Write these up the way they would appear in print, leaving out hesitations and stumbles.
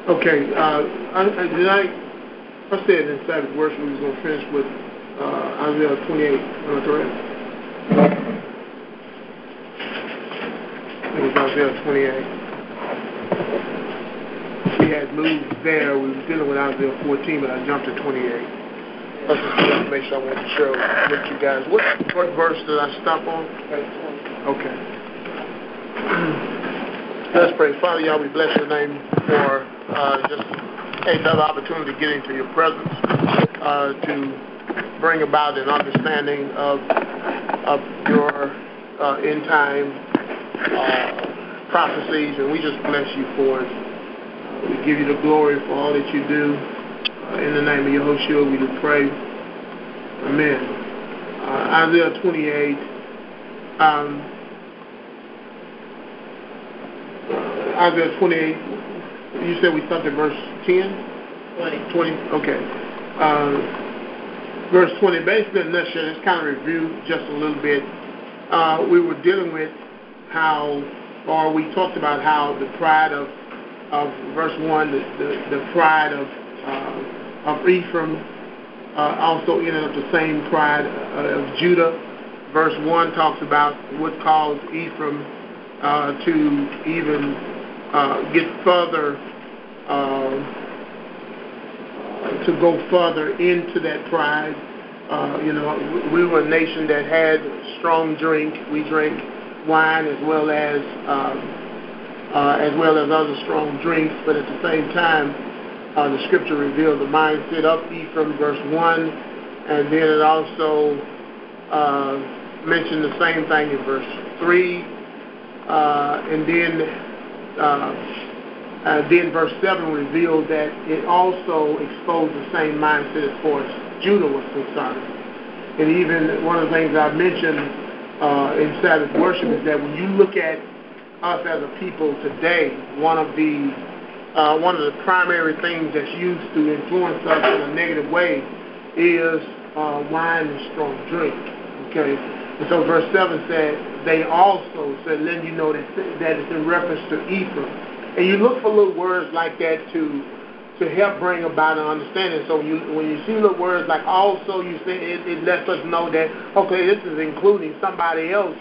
Okay, tonight, I said in Sabbath worship we was going to finish with Isaiah 28. Am I correct? It was Isaiah 28. We had moved there. We were dealing with Isaiah 14, but I jumped to 28. That's just the information I wanted to share with you guys. What verse did I stop on? Okay. Let's pray. Father, y'all, we bless your name for just another opportunity to get into your presence, to bring about an understanding of your end time prophecies, and we just bless you for it. We give you the glory for all that you do. In the name of Yehoshua, we do pray. Amen. Isaiah 28. Isaiah 28, you said we stopped at verse 10? 20, okay. Verse 20, basically in a nutshell, let's kind of review just a little bit. We were dealing with we talked about how the pride of verse 1, the pride of Ephraim also ended up the same pride of Judah. Verse 1 talks about what caused Ephraim to even get further, to go further into that pride. We were a nation that had strong drink. We drank wine as well as other strong drinks, but at the same time, the scripture revealed the mindset of Ephraim, verse 1, and then it also mentioned the same thing in verse 3, and then verse 7 revealed that it also exposed the same mindset as far as Judah was concerned. And even one of the things I mentioned in Sabbath worship is that when you look at us as a people today, one of the primary things that's used to influence us in a negative way is wine and strong drink. Okay, and so verse 7 said, they also said, letting you know that it's in reference to Ephraim. And you look for little words like that to help bring about an understanding. So when you see little words like also, you say it lets us know that, okay, this is including somebody else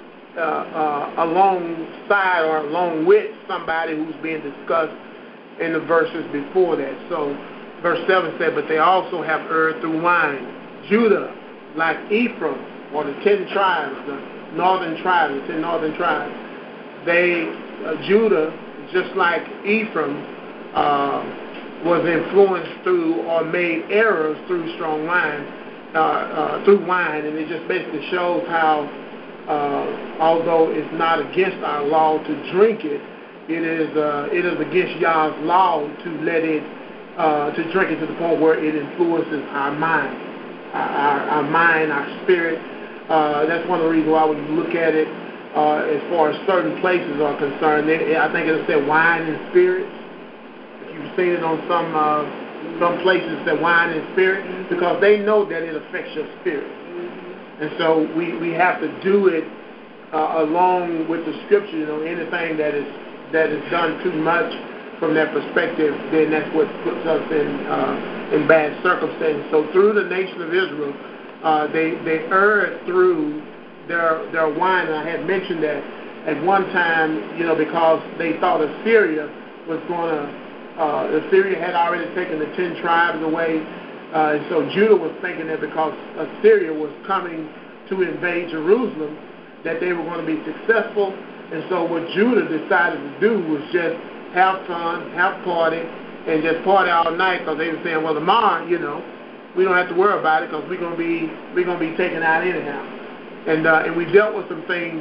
alongside or along with somebody who's being discussed in the verses before that. So verse 7 said, but they also have erred through wine. Judah, like Ephraim, or the 10 tribes, the northern tribes, the 10 northern tribes, Judah, just like Ephraim, was influenced through or made errors through strong wine, through wine, and it just basically shows how, although it's not against our law to drink it, it is against Yah's law to let it, to drink it to the point where it influences our mind, our mind, our spirit. That's one of the reasons why when you look at it, as far as certain places are concerned, I think it'll say wine and spirits. If you've seen it on some places that wine and spirit, because they know that it affects your spirit. And so we have to do it along with the scripture. Anything that is done too much from that perspective, then that's what puts us in bad circumstances. So through the nation of Israel, they erred through their wine. And I had mentioned that at one time, because they thought Assyria was going to, Assyria had already taken the 10 tribes away. And so Judah was thinking that because Assyria was coming to invade Jerusalem, that they were going to be successful. And so what Judah decided to do was just have fun, have party, and just party all night, because they were saying, well, tomorrow, we don't have to worry about it because we're going to be taken out anyhow. And we dealt with some things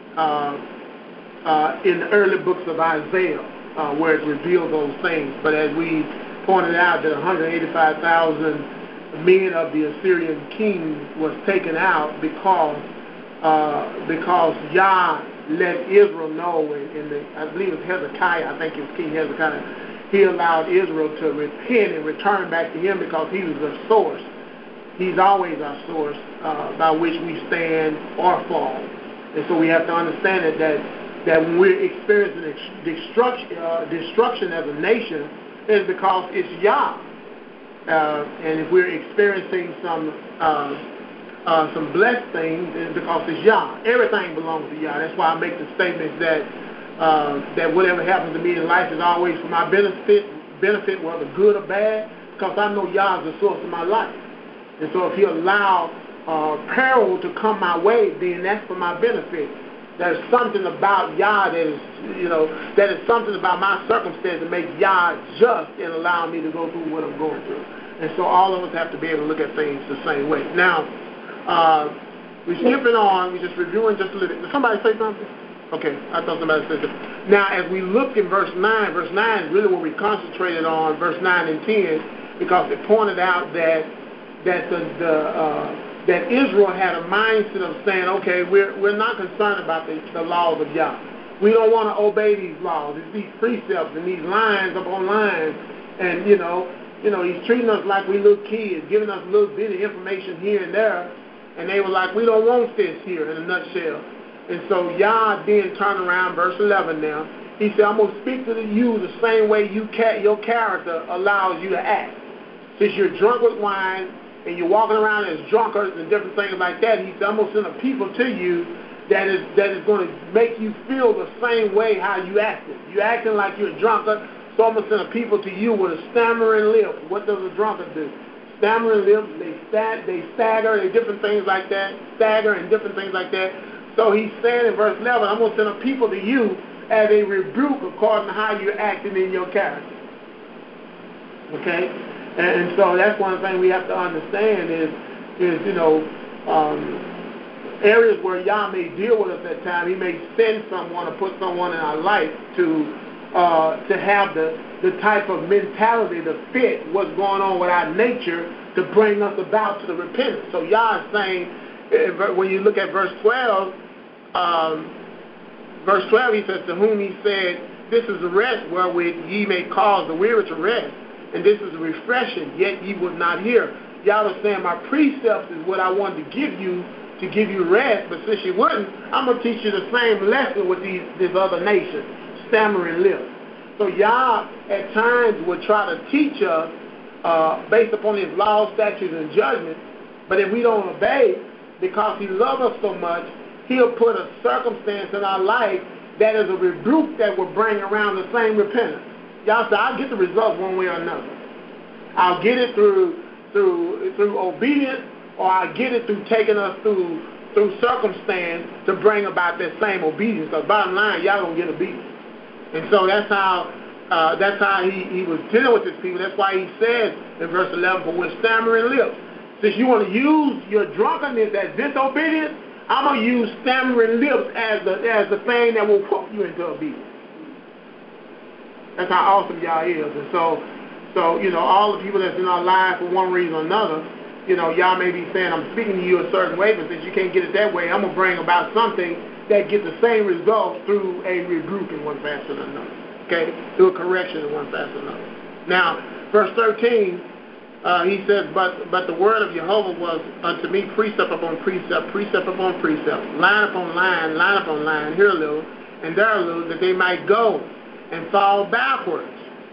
in the early books of Isaiah where it revealed those things. But as we pointed out, that 185,000 men of the Assyrian king was taken out because Yah let Israel know, I believe it was Hezekiah, I think it was King Hezekiah, he allowed Israel to repent and return back to him because he was their source. He's always our source by which we stand or fall. And so we have to understand that when we're experiencing destruction as a nation, is because it's Yah. And if we're experiencing some blessed things, it's because it's Yah. Everything belongs to Yah. That's why I make the statement that whatever happens to me in life is always for my benefit, whether good or bad, because I know Yah is the source of my life. And so if He allows peril to come my way, then that's for my benefit. There's something about Yah that is, that is something about my circumstance that makes Yah just in allowing me to go through what I'm going through. And so all of us have to be able to look at things the same way. Now, we're skipping on, we're just reviewing just a little bit. Did somebody say something? Okay, I thought somebody said something. Now, as we look in verse 9 is really what we concentrated on, verse 9 and 10, because it pointed out that Israel had a mindset of saying, okay, we're not concerned about the laws of Yah. We don't want to obey these laws. It's these precepts and these lines upon lines. And, He's treating us like we little kids, giving us a little bit of information here and there. And they were like, we don't want this here in a nutshell. And so Yah then turned around, verse 11 now. He said, I'm going to speak to you the same way your character allows you to act. Since you're drunk with wine, and you're walking around as drunkards and different things like that, He said, I'm going to send a people to you that is going to make you feel the same way how you acted. You're acting like you're a drunkard, so I'm going to send a people to you with a stammering lip. What does a drunkard do? Stammering lips, they stagger, and different things like that, stagger and different things like that. So He's saying in verse 11, I'm going to send a people to you as a rebuke according to how you're acting in your character. Okay? And so that's one thing we have to understand is areas where Yah may deal with us at times. He may send someone or put someone in our life to have the type of mentality to fit what's going on with our nature to bring us about to the repentance. So Yah is saying, when you look at verse 12, He says, to whom He said, this is the rest wherewith ye may cause the weary to rest. And this is a refreshing, yet ye would not hear. Y'all was saying my precepts is what I wanted to give you rest, but since you wouldn't, I'm going to teach you the same lesson with this other nation, stammering lips. So Yah at times would try to teach us based upon His laws, statutes, and judgments, but if we don't obey, because He loves us so much, He'll put a circumstance in our life that is a rebuke that will bring around the same repentance. Y'all say, I'll get the results one way or another. I'll get it through obedience, or I'll get it through taking us through circumstance to bring about that same obedience. Because bottom line, y'all don't get obedience. And so that's how he was dealing with his people. That's why he says in verse 11, for with stammering lips. Since you want to use your drunkenness as disobedience, I'm going to use stammering lips as the thing that will put you into obedience. That's how awesome Yah is. And so all the people that's in our life for one reason or another, Yah may be saying, I'm speaking to you a certain way, but since you can't get it that way, I'm going to bring about something that gets the same results through a rebuke in one fashion or another. Okay? Through a correction in one fashion or another. Now, verse 13, he says, but the word of Jehovah was unto me precept upon precept, precept upon precept, line upon line, here a little, and there a little, that they might go and fall backwards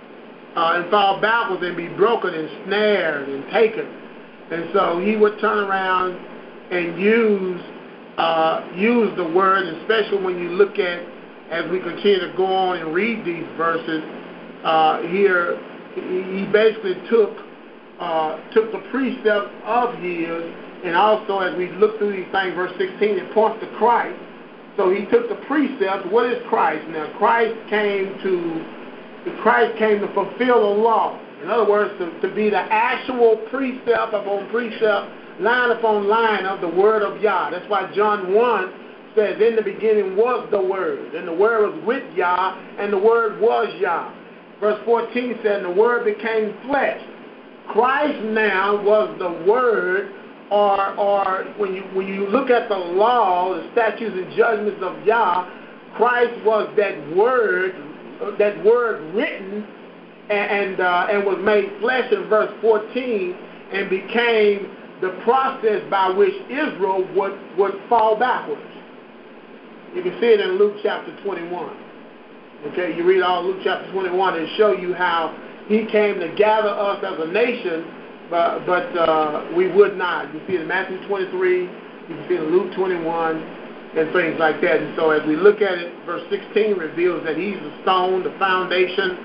and be broken and snared and taken. And so he would turn around and use the word, especially when you look at, as we continue to go on and read these verses, here he basically took the precepts of his, and also as we look through these things, verse 16, it points to Christ. So he took the precepts. What is Christ? Now, Christ came to fulfill the law. In other words, to be the actual precept upon precept, line upon line of the word of Yah. That's why John 1 says, in the beginning was the Word, and the Word was with Yah, and the Word was Yah. Verse 14 said, and the Word became flesh. Christ now was the Word, or when you look at the law, the statutes and judgments of Yah, Christ was that word written and was made flesh in verse 14 and became the process by which Israel would fall backwards. You can see it in Luke chapter 21. Okay, you read all Luke chapter 21 and show you how He came to gather us as a nation, but we would not. You see it in Matthew 23, you can see it in Luke 21, and things like that. And so as we look at it, verse 16 reveals that he's the stone, the foundation,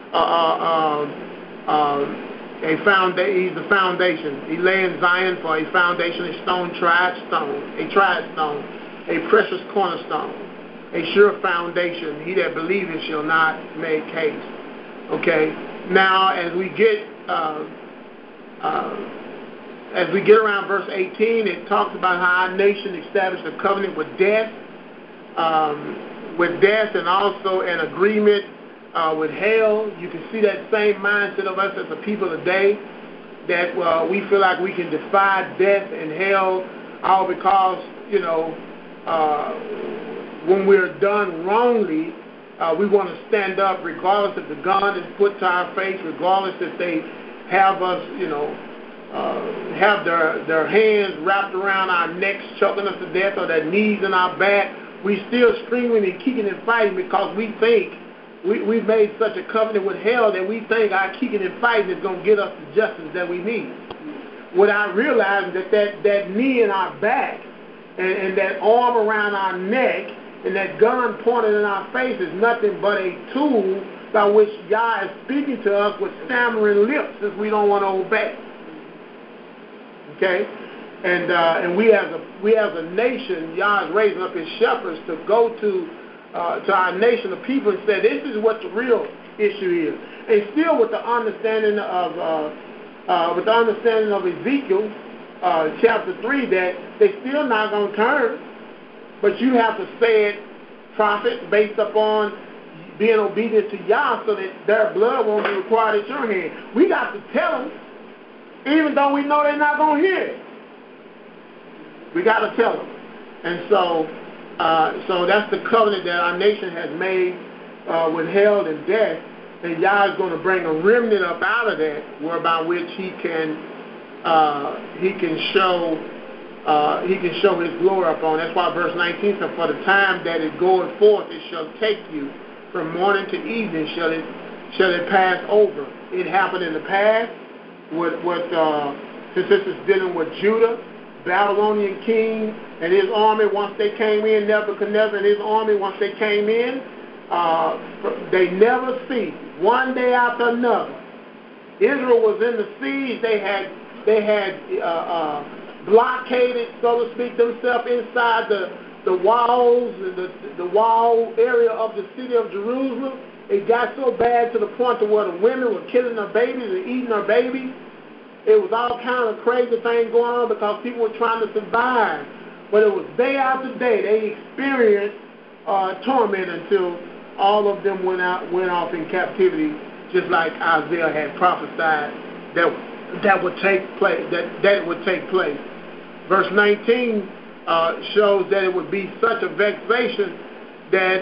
he's the foundation. He lay in Zion for a foundation, a tried stone, a precious cornerstone, a sure foundation. He that believeth shall not make haste. Okay. Now, as we get around verse 18, it talks about how our nation established a covenant with death, and also an agreement with hell. You can see that same mindset of us as a people today, that we feel like we can defy death and hell, all because, when we're done wrongly, we want to stand up regardless if the gun is put to our face, regardless if they have us, have their hands wrapped around our necks, choking us to death, or their knees in our back. We still screaming and kicking and fighting because we think we've made such a covenant with hell that we think our kicking and fighting is going to get us the justice that we need, without realizing that knee in our back and that arm around our neck and that gun pointed in our face is nothing but a tool by which Yah is speaking to us with stammering lips, since we don't want to obey. Okay, and we as a nation, Yah is raising up His shepherds to go to our nation of people and say, this is what the real issue is. And still with the understanding of Ezekiel chapter 3, that they still not going to turn, but you have to say it, prophet, based upon being obedient to Yah, so that their blood won't be required at your hand. We got to tell them, even though we know they're not going to hear it. We got to tell them. And so that's the covenant that our nation has made with hell and death, and Yah is going to bring a remnant up out of that, whereby which He can show His glory upon. That's why verse 19 says, for the time that it goeth forth, it shall take you from morning to evening, shall it pass over. It happened in the past. Since this is dealing with Judah, Babylonian king and his army, once they came in, Nebuchadnezzar and his army, once they came in, they never ceased, one day after another. Israel was in the siege. They had blockaded, so to speak, themselves inside the walls and the wall area of the city of Jerusalem. It got so bad to the point to where the women were killing their babies and eating their babies. It was all kind of crazy things going on because people were trying to survive. But it was day after day they experienced torment until all of them went off in captivity, just like Isaiah had prophesied that would take place. That it would take place. Verse 19 shows that it would be such a vexation that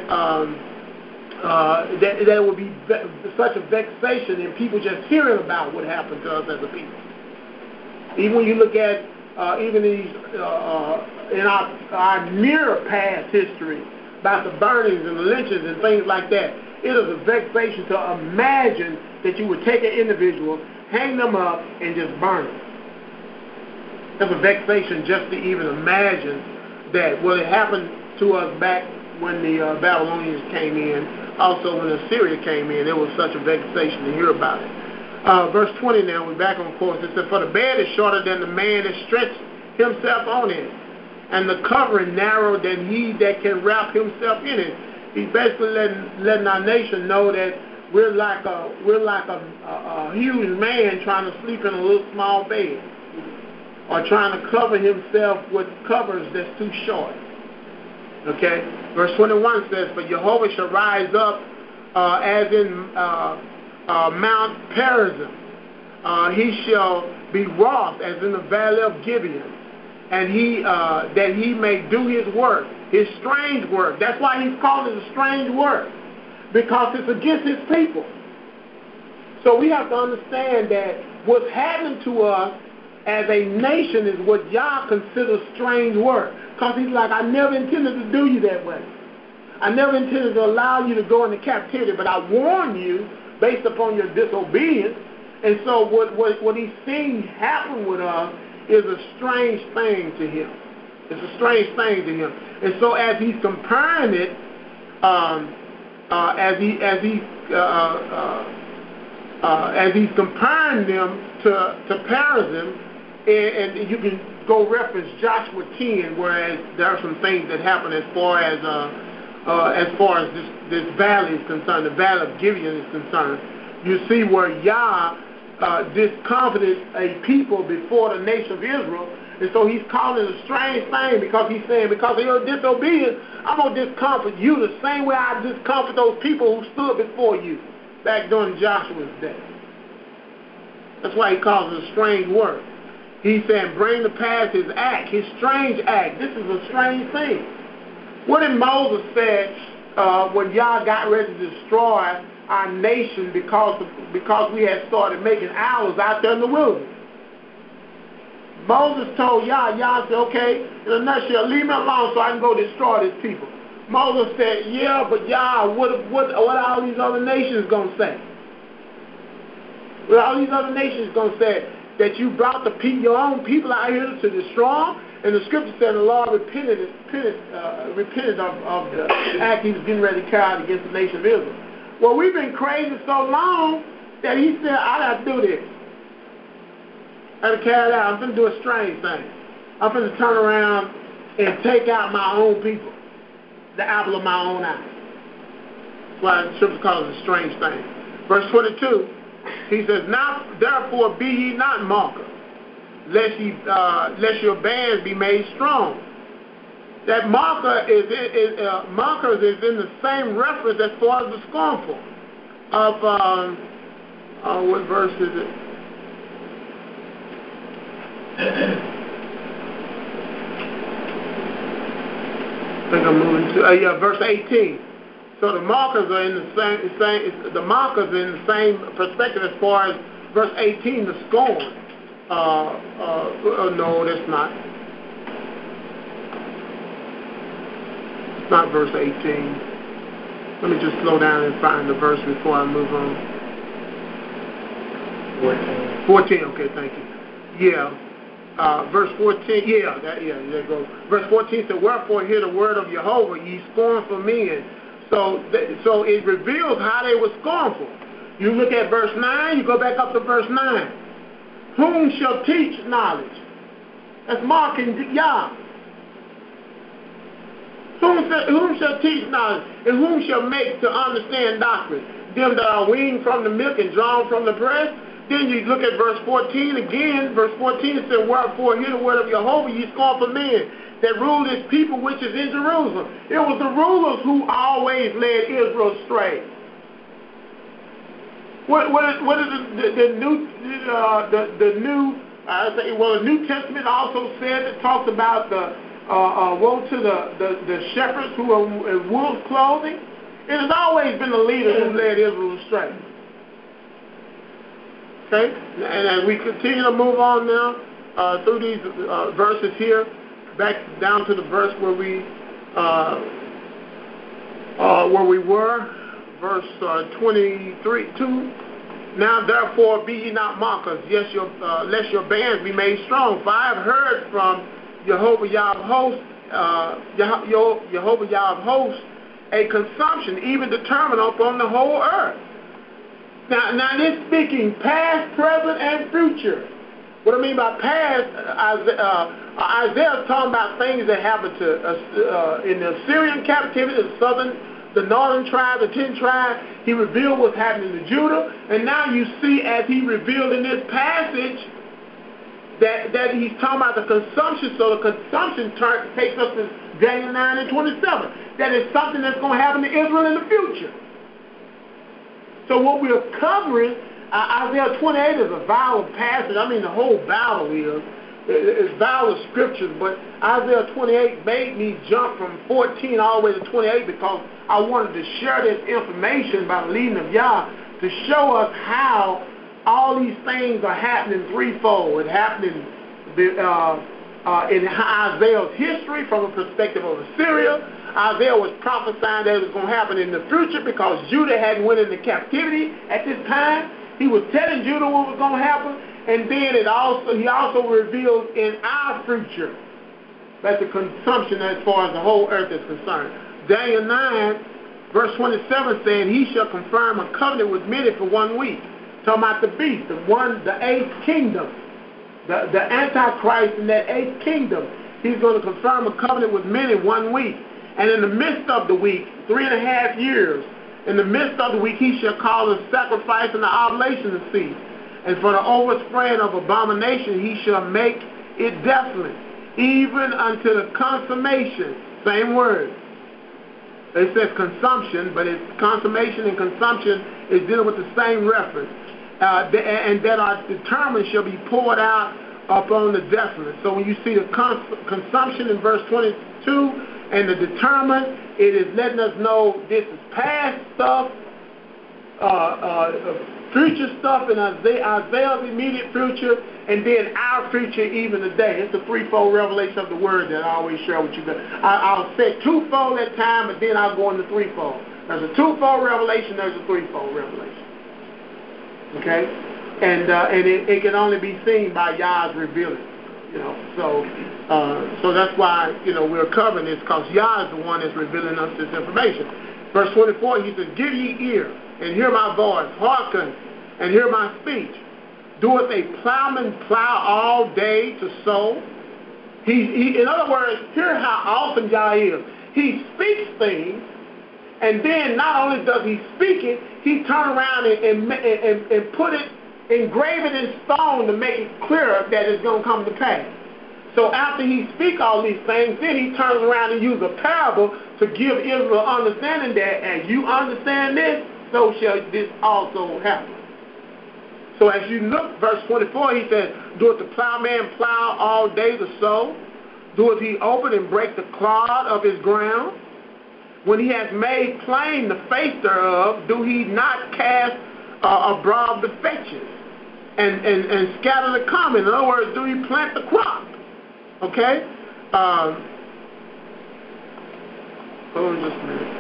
it would be such a vexation in people just hearing about what happened to us as a people. Even when you look at even these in our near past history about the burnings and the lynchings and things like that, it is a vexation to imagine that you would take an individual, hang them up, and just burn them. It's a vexation just to even imagine that. Well, it happened to us back when the Babylonians came in. Also, when Assyria came in, it was such a vexation to hear about it. Verse 20 now, we're back on course. It said, for the bed is shorter than the man that stretched himself on it, and the covering narrower than he that can wrap himself in it. He's basically letting our nation know that we're like a huge man trying to sleep in a little small bed, or trying to cover himself with covers that's too short. Okay? Verse 21 says, for Jehovah shall rise up as in Mount Perazim. He shall be wroth as in the valley of Gibeon, and that he may do his work, his strange work. That's why he's called it a strange work, because it's against his people. So we have to understand that what's happening to us as a nation is what Yah considers strange work. Because he's like, I never intended to do you that way. I never intended to allow you to go into captivity, but I warn you based upon your disobedience. And so what he's seeing happen with us is a strange thing to him. It's a strange thing to him. And so as he's comparing it, as he's comparing them to Perazim, and you can go reference Joshua 10, whereas there are some things that happen as far as this valley is concerned, the valley of Gibeon is concerned. You see where Yah discomfited a people before the nation of Israel, and so he's calling it a strange thing because he's saying, because of your disobedience, I'm going to discomfort you the same way I discomfort those people who stood before you back during Joshua's day. That's why he calls it a strange word. He's saying, bring to pass his act, his strange act. This is a strange thing. What did Moses say when Yah got ready to destroy our nation because we had started making idols out there in the wilderness? Moses told Yah said, okay, in a nutshell, leave me alone so I can go destroy these people. Moses said, yeah, but Yah, what are all these other nations going to say? What are all these other nations going to say? That you brought your own people out here to destroy them? And the scripture said the Lord repented of the act he was getting ready to carry out against the nation of Israel. Well, we've been crazy so long that he said, I got to do this. I got to carry it out. I'm going to do a strange thing. I'm going to turn around and take out my own people, the apple of my own eye. That's why the scripture calls it a strange thing. Verse 22, he says, now therefore be ye not mockers, lest your bands be made strong. That mockers is in the same reference as far as the scornful of what verse is it? I think I'm moving to verse 18. So the mockers are in the mockers are in the same perspective as far as verse 18, the scorn. No, that's not. It's not verse 18. Let me just slow down and find the verse before I move on. 14. Okay, thank you. Yeah. Verse 14, there it goes. Verse 14 said, wherefore hear the word of Jehovah, ye scornful men. So it reveals how they were scornful. You look at verse 9, you go back up to verse 9. Whom shall teach knowledge? That's mocking Yah. Whom shall teach knowledge? And whom shall make to understand doctrine? Them that are weaned from the milk and drawn from the breast? Then you look at verse 14 again. Verse 14 it said, wherefore hear the word of Jehovah, ye scornful men, that rule this people which is in Jerusalem. It was the rulers who always led Israel astray. What is the New Testament also said, it talks about the woe to the shepherds who are in wolf clothing. It has always been the leaders who led Israel astray. Okay, and as we continue to move on now through these verses here, back down to the verse where we were, verse 23:2. Now therefore be ye not mockers, lest your bands be made strong. For I have heard from Jehovah Yah of hosts, Jehovah Yah of hosts, a consumption even determined upon the whole earth. Now this speaking past, present, and future. What I mean by past, Isaiah is talking about things that happened to in the Assyrian captivity, the northern tribe, the 10 tribes. He revealed what's happening to Judah, and now you see, as he revealed in this passage, that he's talking about the consumption. So the consumption takes us to Daniel 9 and 27. That is something that's going to happen to Israel in the future. So what we're covering, Isaiah 28 is a violent passage. I mean, the whole Bible is violent scriptures, but Isaiah 28 made me jump from 14 all the way to 28 because I wanted to share this information by the leading of Yah to show us how all these things are happening threefold. It's happening in Isaiah's history from a perspective of Assyria, Isaiah was prophesying that it was going to happen in the future because Judah hadn't went into captivity at this time. He was telling Judah what was going to happen, and then he also revealed in our future that the consumption as far as the whole earth is concerned. Daniel 9, verse 27 saying, he shall confirm a covenant with many for 1 week. Talking about the beast, the eighth kingdom, the Antichrist in that eighth kingdom. He's going to confirm a covenant with many 1 week. And in the midst of the week, 3.5 years, in the midst of the week, he shall call the sacrifice and the oblation to cease. And for the overspreading of abomination, he shall make it desolate, even unto the consummation. Same word. It says consumption, but it's consummation and consumption is dealing with the same reference. And that are determined shall be poured out upon the desolate. So when you see the consumption in verse 22 and the determined, it is letting us know this is past stuff, future stuff in Isaiah's immediate future, and then our future even today. It's a threefold revelation of the word that I always share with you guys. I'll say twofold at time, but then I'll go into threefold. There's a twofold revelation, there's a threefold revelation. Okay? And it can only be seen by Yah's revealing. So that's why, we're covering this, because Yah is the one that's revealing us this information. Verse 24, he says, give ye ear, and hear my voice, hearken, and hear my speech. Doeth a plowman plow all day to sow? In other words, hear how awesome Yah is. He speaks things, and then not only does he speak it, he turn around and put it, engrave it in stone to make it clear that it's going to come to pass. So after he speaks all these things, then he turns around and uses a parable to give Israel understanding that as you understand this, so shall this also happen. So as you look, verse 24, he says, doeth the plowman plow all day to sow? Doeth he open and break the clod of his ground? When he has made plain the face thereof, do he not cast abroad the fetches and scatter the common? In other words, do he plant the crop? Okay? Hold on just a minute.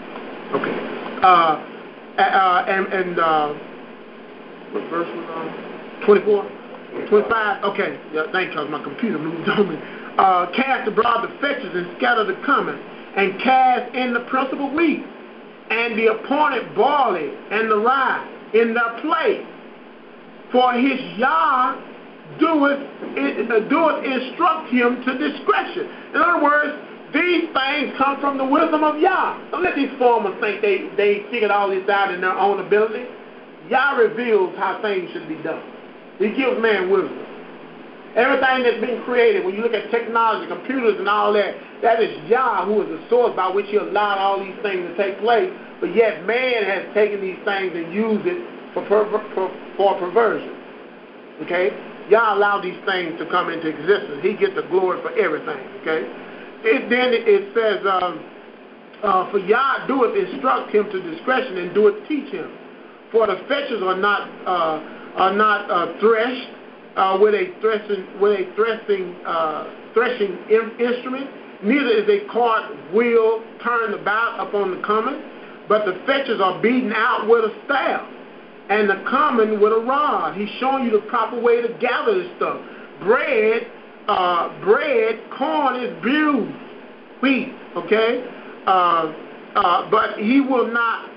Okay. What verse was on? 24? 25? Okay. Yeah, thank you, because my computer moved on me. Cast abroad the fetches and scatter the common, and cast in the principal wheat, and the appointed barley, and the rye in their place. For his Yah doeth instruct him to discretion. In other words, these things come from the wisdom of Yah. Don't let these farmers think they figured all this out in their own ability. Yah reveals how things should be done. He gives man wisdom. Everything that's been created, when you look at technology, computers and all that, that is Yah who is the source by which he allowed all these things to take place. But yet man has taken these things and used it for perversion. Okay? Yah allowed these things to come into existence. He gets the glory for everything. Okay? Then it says, for Yah doeth instruct him to discretion, and doeth teach him. For the fetches are not threshed with a threshing instrument. Neither is a cart wheel turned about upon the common, but the fetches are beaten out with a staff, and the common with a rod. He's showing you the proper way to gather this stuff. Bread, corn is bruised, wheat. Okay, but he will not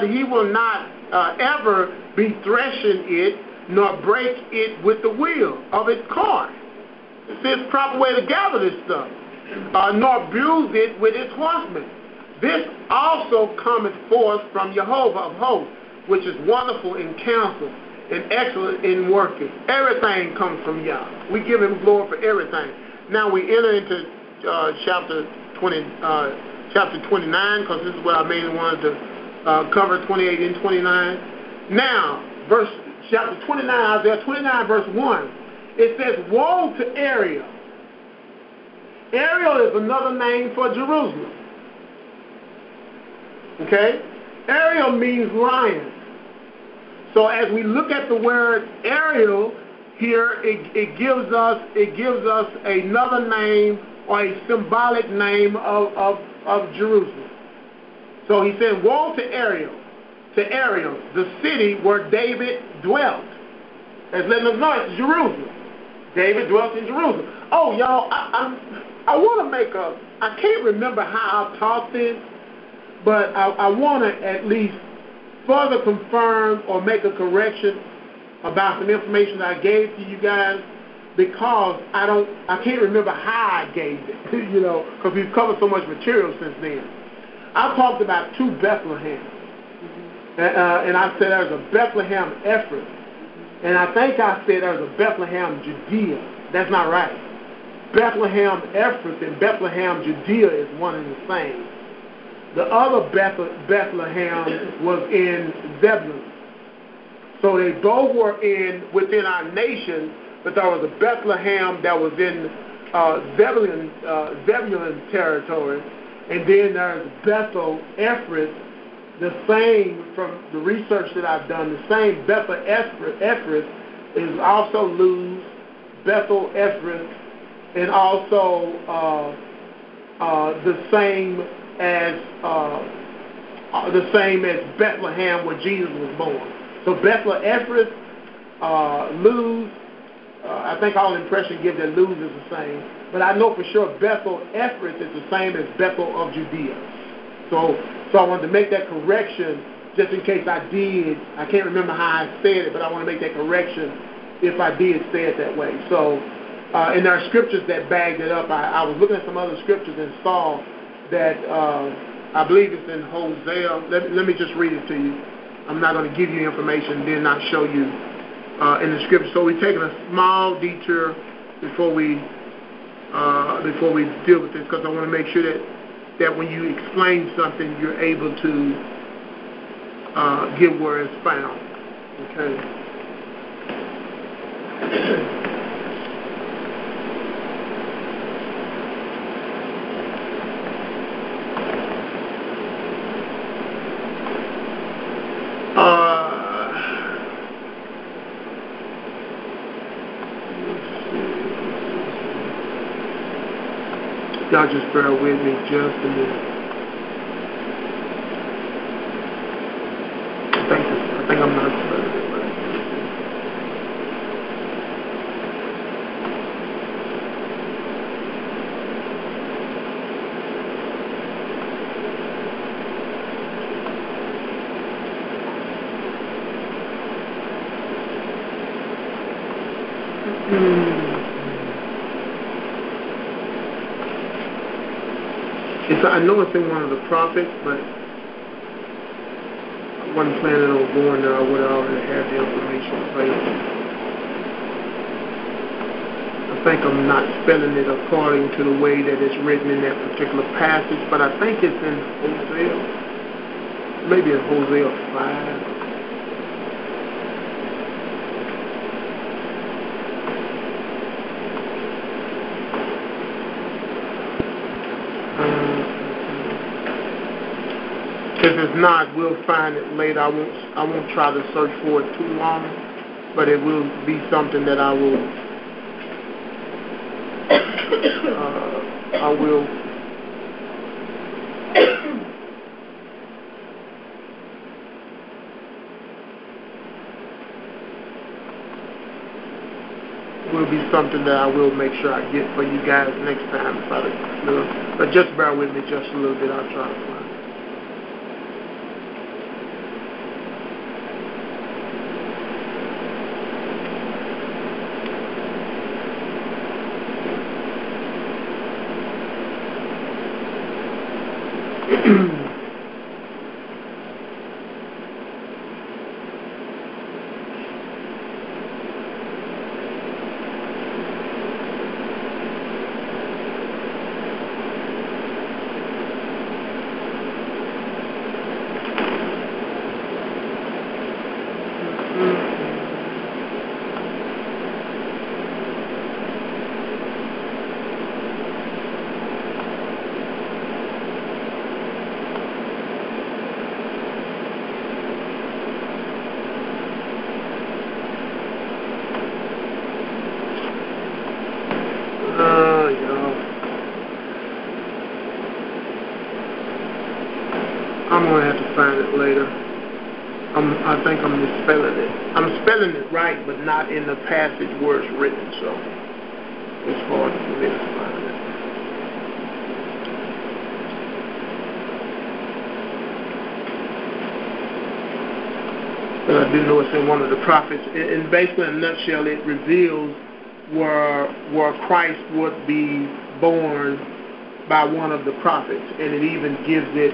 ever be threshing it, nor break it with the wheel of its cart. It's this proper way to gather this stuff. Nor bruise it with its horsemen. This also cometh forth from Jehovah of hosts, which is wonderful in counsel and excellent in working. Everything comes from Yah. We give him glory for everything. Now we enter into chapter 29, because this is what I mainly wanted to cover, 28 and 29. Now, chapter 29, Isaiah 29, verse 1, it says, woe to Ariel. Ariel is another name for Jerusalem. Okay? Ariel means lion. So as we look at the word Ariel here, it gives us another name, or a symbolic name of of Jerusalem. So he said, woe to Ariel, the city where David dwelt. That's letting us know it's Jerusalem. David dwelt in Jerusalem. Oh, y'all, I want to make I can't remember how I taught this, but I want to at least further confirm or make a correction about some information that I gave to you guys, because I can't remember how I gave it, because we've covered so much material since then. I talked about two Bethlehems, and I said there's a Bethlehem Ephraim, and I think I said there's a Bethlehem Judea. That's not right. Bethlehem Ephraim and Bethlehem Judea is one and the same. The other Bethlehem was in Zebulun. So they both were within our nation, but there was a Bethlehem that was in Zebulun territory, and then there's Bethel Ephraim, the same, from the research that I've done, the same Bethel Ephraim is also Luz, Bethel Ephraim, and also the same as Bethlehem where Jesus was born. So Bethel Ephraim, Luz, I think all impression give that Luz is the same, but I know for sure Bethel Ephraim is the same as Bethel of Judea. So I wanted to make that correction just in case I did. I can't remember how I said it, but I want to make that correction if I did say it that way. So, and there are scriptures that bagged it up. I was looking at some other scriptures and saw that I believe it's in Hosea. Let me just read it to you. I'm not going to give you information and then not show you in the scripture. So we're taking a small detour before we deal with this, because I want to make sure that when you explain something, you're able to get where it's found. Okay. Y'all just bear with me just a minute. I think I'm not spelling it right. I know it's in one of the prophets, but I wasn't planning on going there. I would have already had the information available. I think I'm not spelling it according to the way that it's written in that particular passage, but I think it's in Hosea, maybe in Hosea 5. If it's not, we'll find it later. I won't try to search for it too long, but it will be something that I will make sure I get for you guys next time. But just bear with me just a little bit. I'll try to find it. later. I think I'm misspelling it. I'm spelling it right, but not in the passage where it's written, so it's hard for me to find it. But I do know it's in one of the prophets. And basically, in a nutshell, it reveals where Christ would be born by one of the prophets, and it even gives it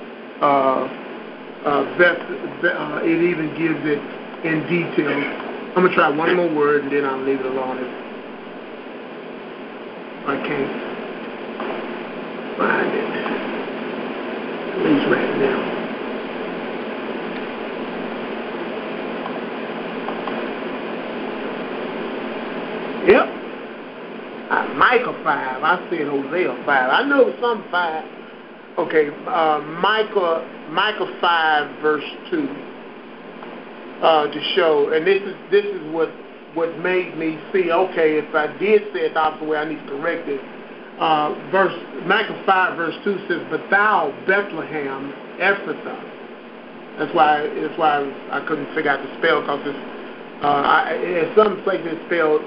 it even gives it in detail. I'm going to try one more word and then I'll leave it alone if I can't find it. At least right now. Yep. Micah 5. I said Hosea 5. I know some 5. Okay, Micah 5 verse 2 to show, and this is what made me see. Okay, if I did say it the opposite way, I need to correct it. Micah 5 verse 2 says, "But thou Bethlehem Ephrathah." That's why I couldn't figure out the spell, because it's in some places it's spelled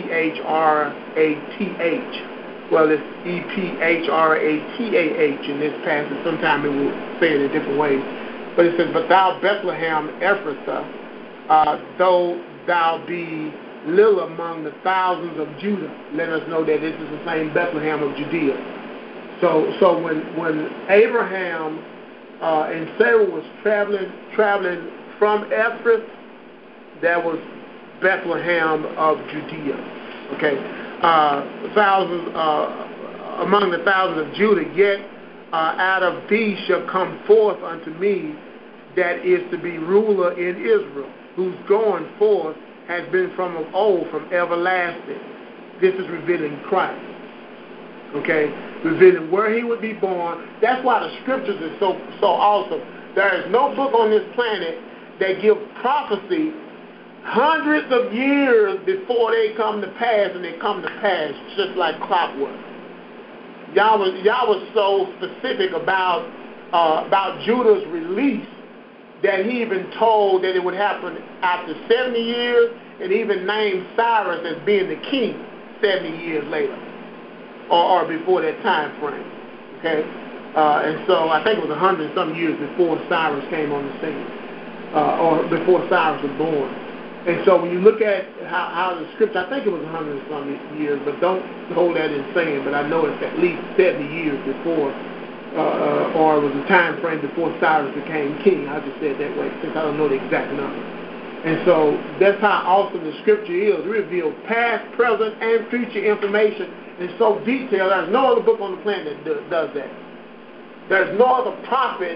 E-P-H-R-A-T-H. Well, it's E-P-H-R-A-T-A-H in this passage. Sometimes it will say it in different ways. But it says, "But thou Bethlehem Ephrathah, though thou be little among the thousands of Judah," let us know that this is the same Bethlehem of Judea. So when Abraham and Sarah was traveling from Ephrath, that was Bethlehem of Judea. Okay. Thousands among the thousands of Judah, yet out of thee shall come forth unto me that is to be ruler in Israel, whose going forth has been from of old, from everlasting. This is revealing Christ. Okay, revealing where he would be born. That's why the scriptures is so awesome. There is no book on this planet that gives prophecy hundreds of years before they come to pass, and they come to pass just like clockwork. Y'all was so specific about Judah's release that he even told that it would happen after 70 years, and even named Cyrus as being the king 70 years later, or before that time frame. Okay, and so I think it was 100-some years before Cyrus came on the scene, or before Cyrus was born. And so when you look at how the scripture, I think it was 100-some years, but don't hold that in saying, but I know it's at least 70 years before, or it was a time frame before Cyrus became king. I just said that way since I don't know the exact number. And so that's how awesome the scripture is. It reveals past, present, and future information in so detailed. There's no other book on the planet that does that. There's no other prophet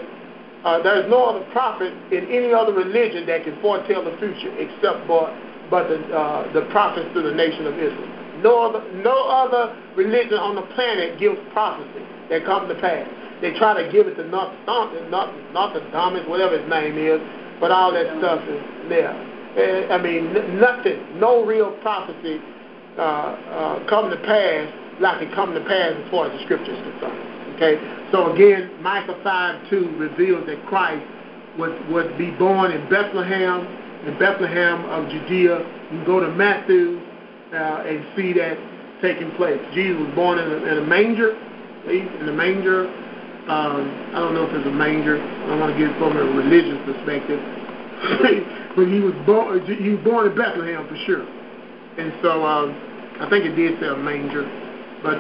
in any other religion that can foretell the future except but the prophets to the nation of Israel. No other religion on the planet gives prophecy that comes to pass. They try to give it to Nostradamus, whatever his name is, but all that stuff is there. I mean, nothing, no real prophecy come to pass like it come to pass as far as the scripture is concerned. Okay, so again, Micah 5:2 reveals that Christ would be born in Bethlehem of Judea. You can go to Matthew and see that taking place. Jesus was born in a manger. In the manger, I don't know if it's a manger. I don't want to get it from a religious perspective, but he was born in Bethlehem for sure. And so I think it did say a manger, but.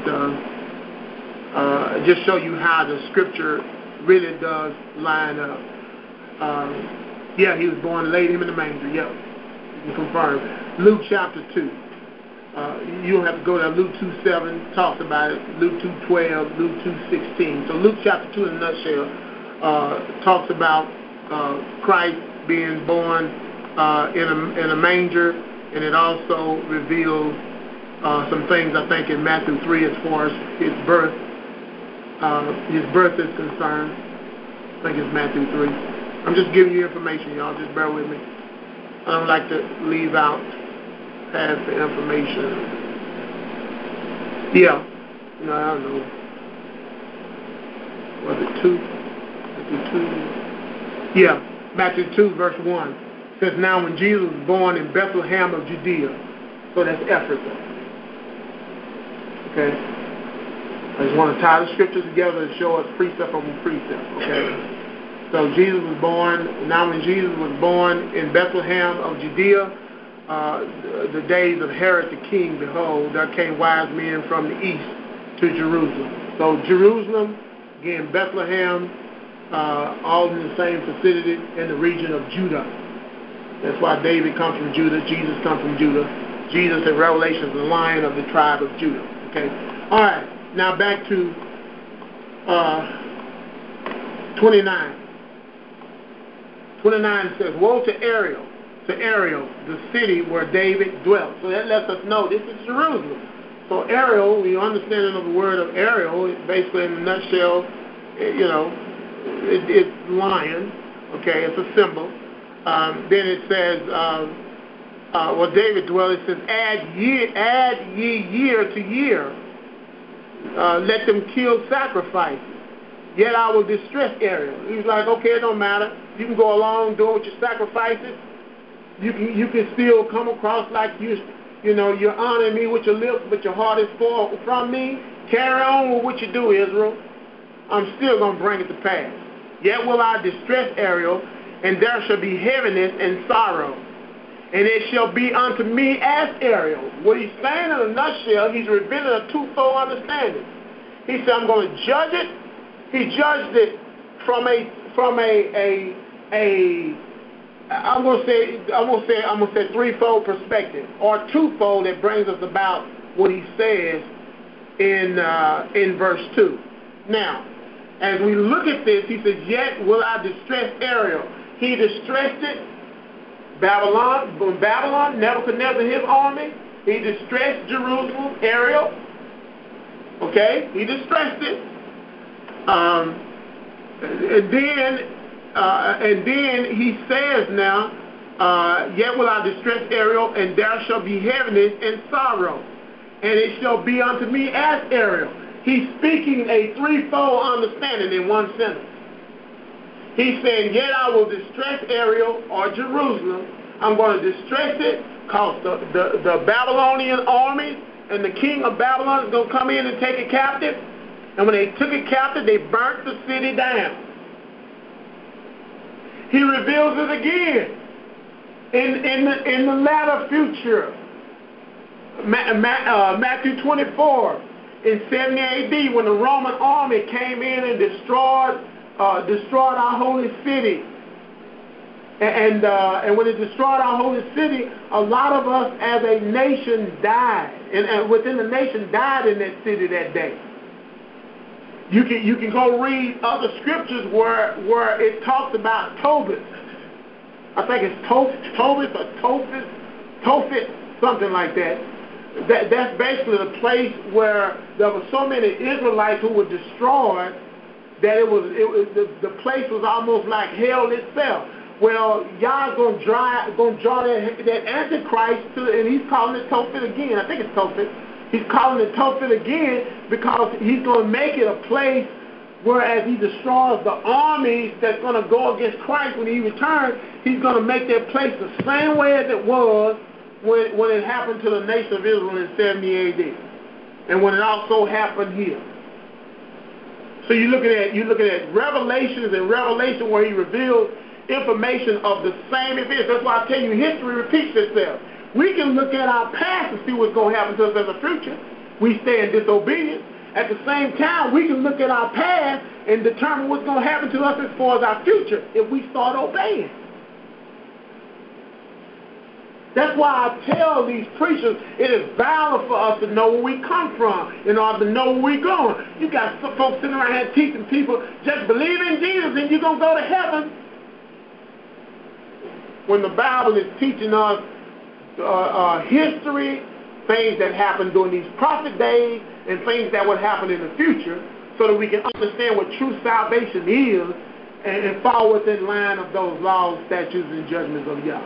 Just show you how the scripture really does line up. Yeah, he was born, laid him in the manger. Yep, you can confirm. Luke chapter 2. You don't have to go there. Luke 2:7 talks about it. Luke 2:12, Luke 2:16. So Luke chapter 2 in a nutshell talks about Christ being born in a manger, and it also reveals some things I think in Matthew 3 as far as his birth. His birth is concerned. I think it's Matthew 3. I'm just giving you information, y'all. Just bear with me. I don't like to leave out past the information. Yeah. No, I don't know. Was it 2? Matthew 2. Yeah, Matthew 2, verse 1. It says, now when Jesus was born in Bethlehem of Judea, so that's Ephrathah. Okay? I just want to tie the scriptures together and show us precept on precept. Okay? So Jesus was born, now when Jesus was born in Bethlehem of Judea, the days of Herod the king, behold, there came wise men from the east to Jerusalem. So Jerusalem, again, Bethlehem, all in the same vicinity in the region of Judah. That's why David comes from Judah, Jesus comes from Judah. Jesus in Revelation is the lion of the tribe of Judah. Okay? All right, now back to 29. 29 says, woe to Ariel, the city where David dwelt. So that lets us know this is Jerusalem. So Ariel, the understanding of the word of Ariel, is basically in a nutshell, it's lion. Okay, it's a symbol. Then it says, where David dwelt, it says, add ye year to year. Let them kill sacrifices. Yet I will distress Ariel. He's like, okay, it don't matter. You can go along doing with your sacrifices. You can still come across like you're honoring me with your lips, but your heart is far from me. Carry on with what you do, Israel. I'm still going to bring it to pass. Yet will I distress Ariel, and there shall be heaviness and sorrow. And it shall be unto me as Ariel. What he's saying in a nutshell, he's revealing a twofold understanding. He said, I'm going to judge it. He judged it from a I'm gonna say threefold perspective, or twofold that brings us about what he says in verse 2. Now, as we look at this, he says, yet will I distress Ariel. He distressed it. Babylon, Nebuchadnezzar, his army. He distressed Jerusalem, Ariel. Okay, he distressed it. And then he says now, yet will I distress Ariel, and there shall be heaviness and sorrow, and it shall be unto me as Ariel. He's speaking a threefold understanding in one sentence. He's saying, yet I will distress Ariel or Jerusalem. I'm going to distress it because the Babylonian army and the king of Babylon is going to come in and take it captive. And when they took it captive, they burnt the city down. He reveals it again in the latter future. Matthew 24, in 70 AD, when the Roman army came in and destroyed our holy city. And when it destroyed our holy city, a lot of us as a nation died. And within the nation died in that city that day. You can go read other scriptures where it talks about Tobit. I think it's Tobit or Tophet, something like that. That's basically the place where there were so many Israelites who were destroyed that the place was almost like hell itself. Well, Yah's gonna draw that Antichrist and he's calling it Tophet again. I think it's Tophet. He's calling it Tophet again because he's going to make it a place where as he destroys the armies that's going to go against Christ when he returns, he's going to make that place the same way as it was when it happened to the nation of Israel in 70 AD. And when it also happened here. So you're looking at Revelations and Revelation where he reveals information of the same events. That's why I tell you history repeats itself. We can look at our past and see what's going to happen to us in the future. We stay in disobedience. At the same time, we can look at our past and determine what's going to happen to us as far as our future if we start obeying. That's why I tell these preachers it is valid for us to know where we come from in order to know where we're going. You got some folks sitting around here teaching people, just believe in Jesus and you're going to go to heaven. When the Bible is teaching us history, things that happened during these prophet days, and things that would happen in the future, so that we can understand what true salvation is and fall within line of those laws, statutes, and judgments of Yah.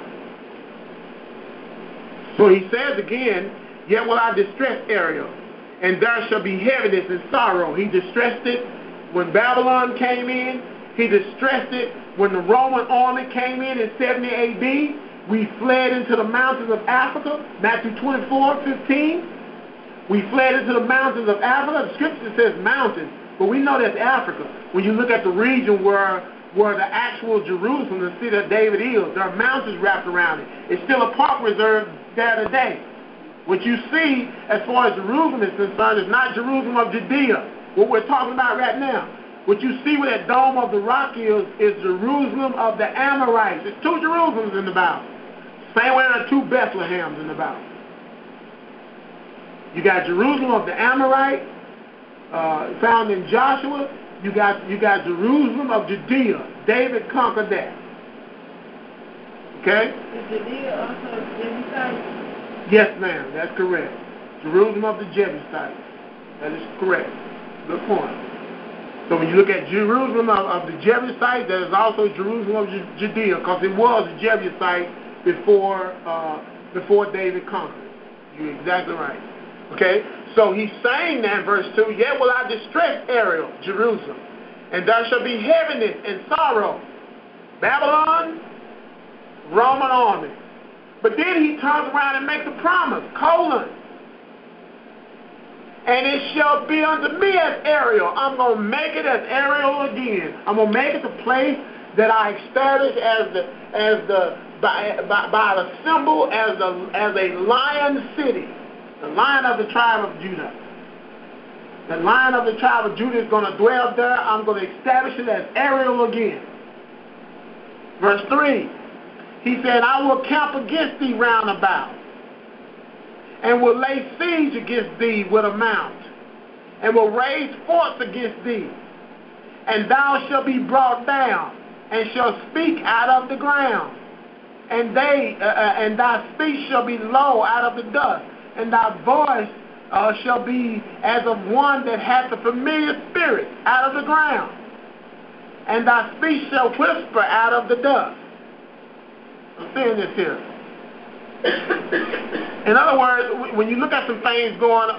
So he says again, yet will I distress Ariel, and there shall be heaviness and sorrow. He distressed it when Babylon came in. He distressed it when the Roman army came in 70 A.D. We fled into the mountains of Africa, Matthew 24:15. We fled into the mountains of Africa. The scripture says mountains, but we know that's Africa. When you look at the region where the actual Jerusalem, the city of David is, there are mountains wrapped around it. It's still a park reserve there today. What you see as far as Jerusalem is concerned is not Jerusalem of Judea, what we're talking about right now. What you see where that dome of the rock is Jerusalem of the Amorites. There's two Jerusalems in the Bible. Same way there are two Bethlehems in the Bible. You got Jerusalem of the Amorite, found in Joshua. You got Jerusalem of Judea. David conquered that. Okay? Is Judea also Jebusite? Yes, ma'am. That's correct. Jerusalem of the Jebusites. That is correct. Good point. So when you look at Jerusalem of the Jebusites, there is also Jerusalem of Judea, because it was a Jebusite before David conquered. You're exactly right. Okay? So he's saying that in verse 2, yet will I distress Ariel, Jerusalem, and there shall be heaviness and sorrow. Babylon, Roman army. But then he turns around and makes a promise, and it shall be unto me as Ariel. I'm going to make it as Ariel again. I'm going to make it the place that I established by the symbol as a lion city. The Lion of the tribe of Judah. The Lion of the tribe of Judah is going to dwell there. I'm going to establish it as Ariel again. Verse 3. He said, I will camp against thee round about, and will lay siege against thee with a mount, and will raise force against thee. And thou shalt be brought down, and shalt speak out of the ground. And thy speech shall be low out of the dust. And thy voice shall be as of one that hath a familiar spirit out of the ground. And thy speech shall whisper out of the dust. I'm saying this here. In other words, when you look at some things going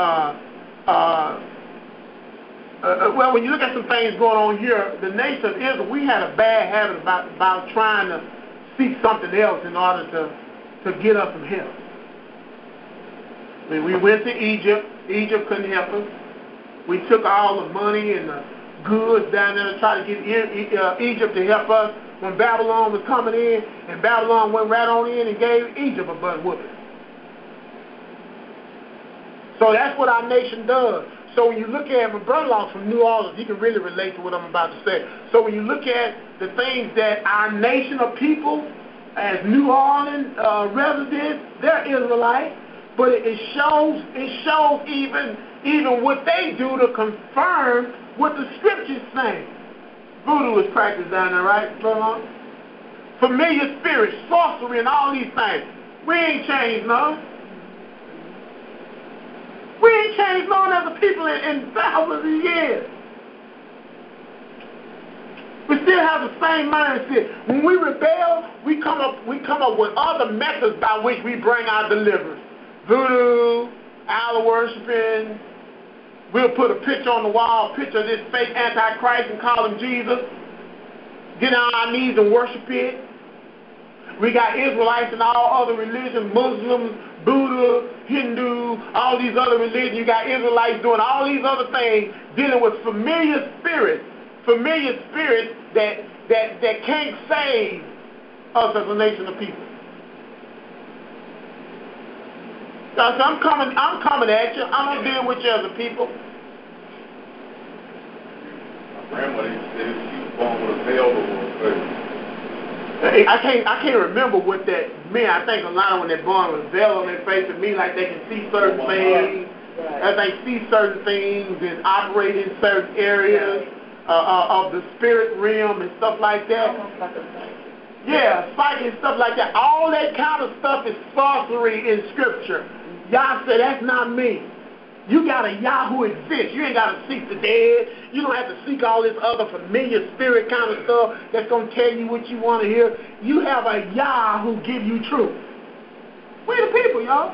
when you look at some things going on here, the nation of Israel, we had a bad habit about trying to seek something else in order to get us some help. When we went to Egypt, Egypt couldn't help us. We took all the money and the goods down there to try to get Egypt to help us when Babylon was coming in, and Babylon went right on in and gave Egypt a butt whooping. So that's what our nation does. So when you look at my brother-in-law from New Orleans, he can really relate to what I'm about to say. So when you look at the things that our nation of people, as New Orleans residents, they're Israelites. But it shows even what they do to confirm what the scriptures say. Voodoo is practiced down there, right, brother? Familiar spirits, sorcery, and all these things. We ain't changed none. We ain't changed none as a people in thousands of years. We still have the same mindset. When we rebel, we come up with other methods by which we bring our deliverance. Voodoo, idol worshiping. We'll put a picture on the wall, a picture of this fake Antichrist, and call him Jesus. Get on our knees and worship it. We got Israelites and all other religions, Muslims, Buddha, Hindu, all these other religions. You got Israelites doing all these other things, dealing with familiar spirits that can't save us as a nation of people. So I'm coming at you. I'm gonna deal with you as a people. My grandmother used to say she was born with a veil over her face. I can't remember what that meant. I think a lot of when they're born with a veil on their face, it means like they can see certain things. As they see certain things and operate in certain areas of the spirit realm and stuff like that. Almost like a psychic. Yeah, psychic and stuff like that. All that kind of stuff is sorcery in Scripture. Yah said, that's not me. You got a Yah who exists. You ain't got to seek the dead. You don't have to seek all this other familiar spirit kind of stuff that's going to tell you what you want to hear. You have a Yah who give you truth. We the people, y'all.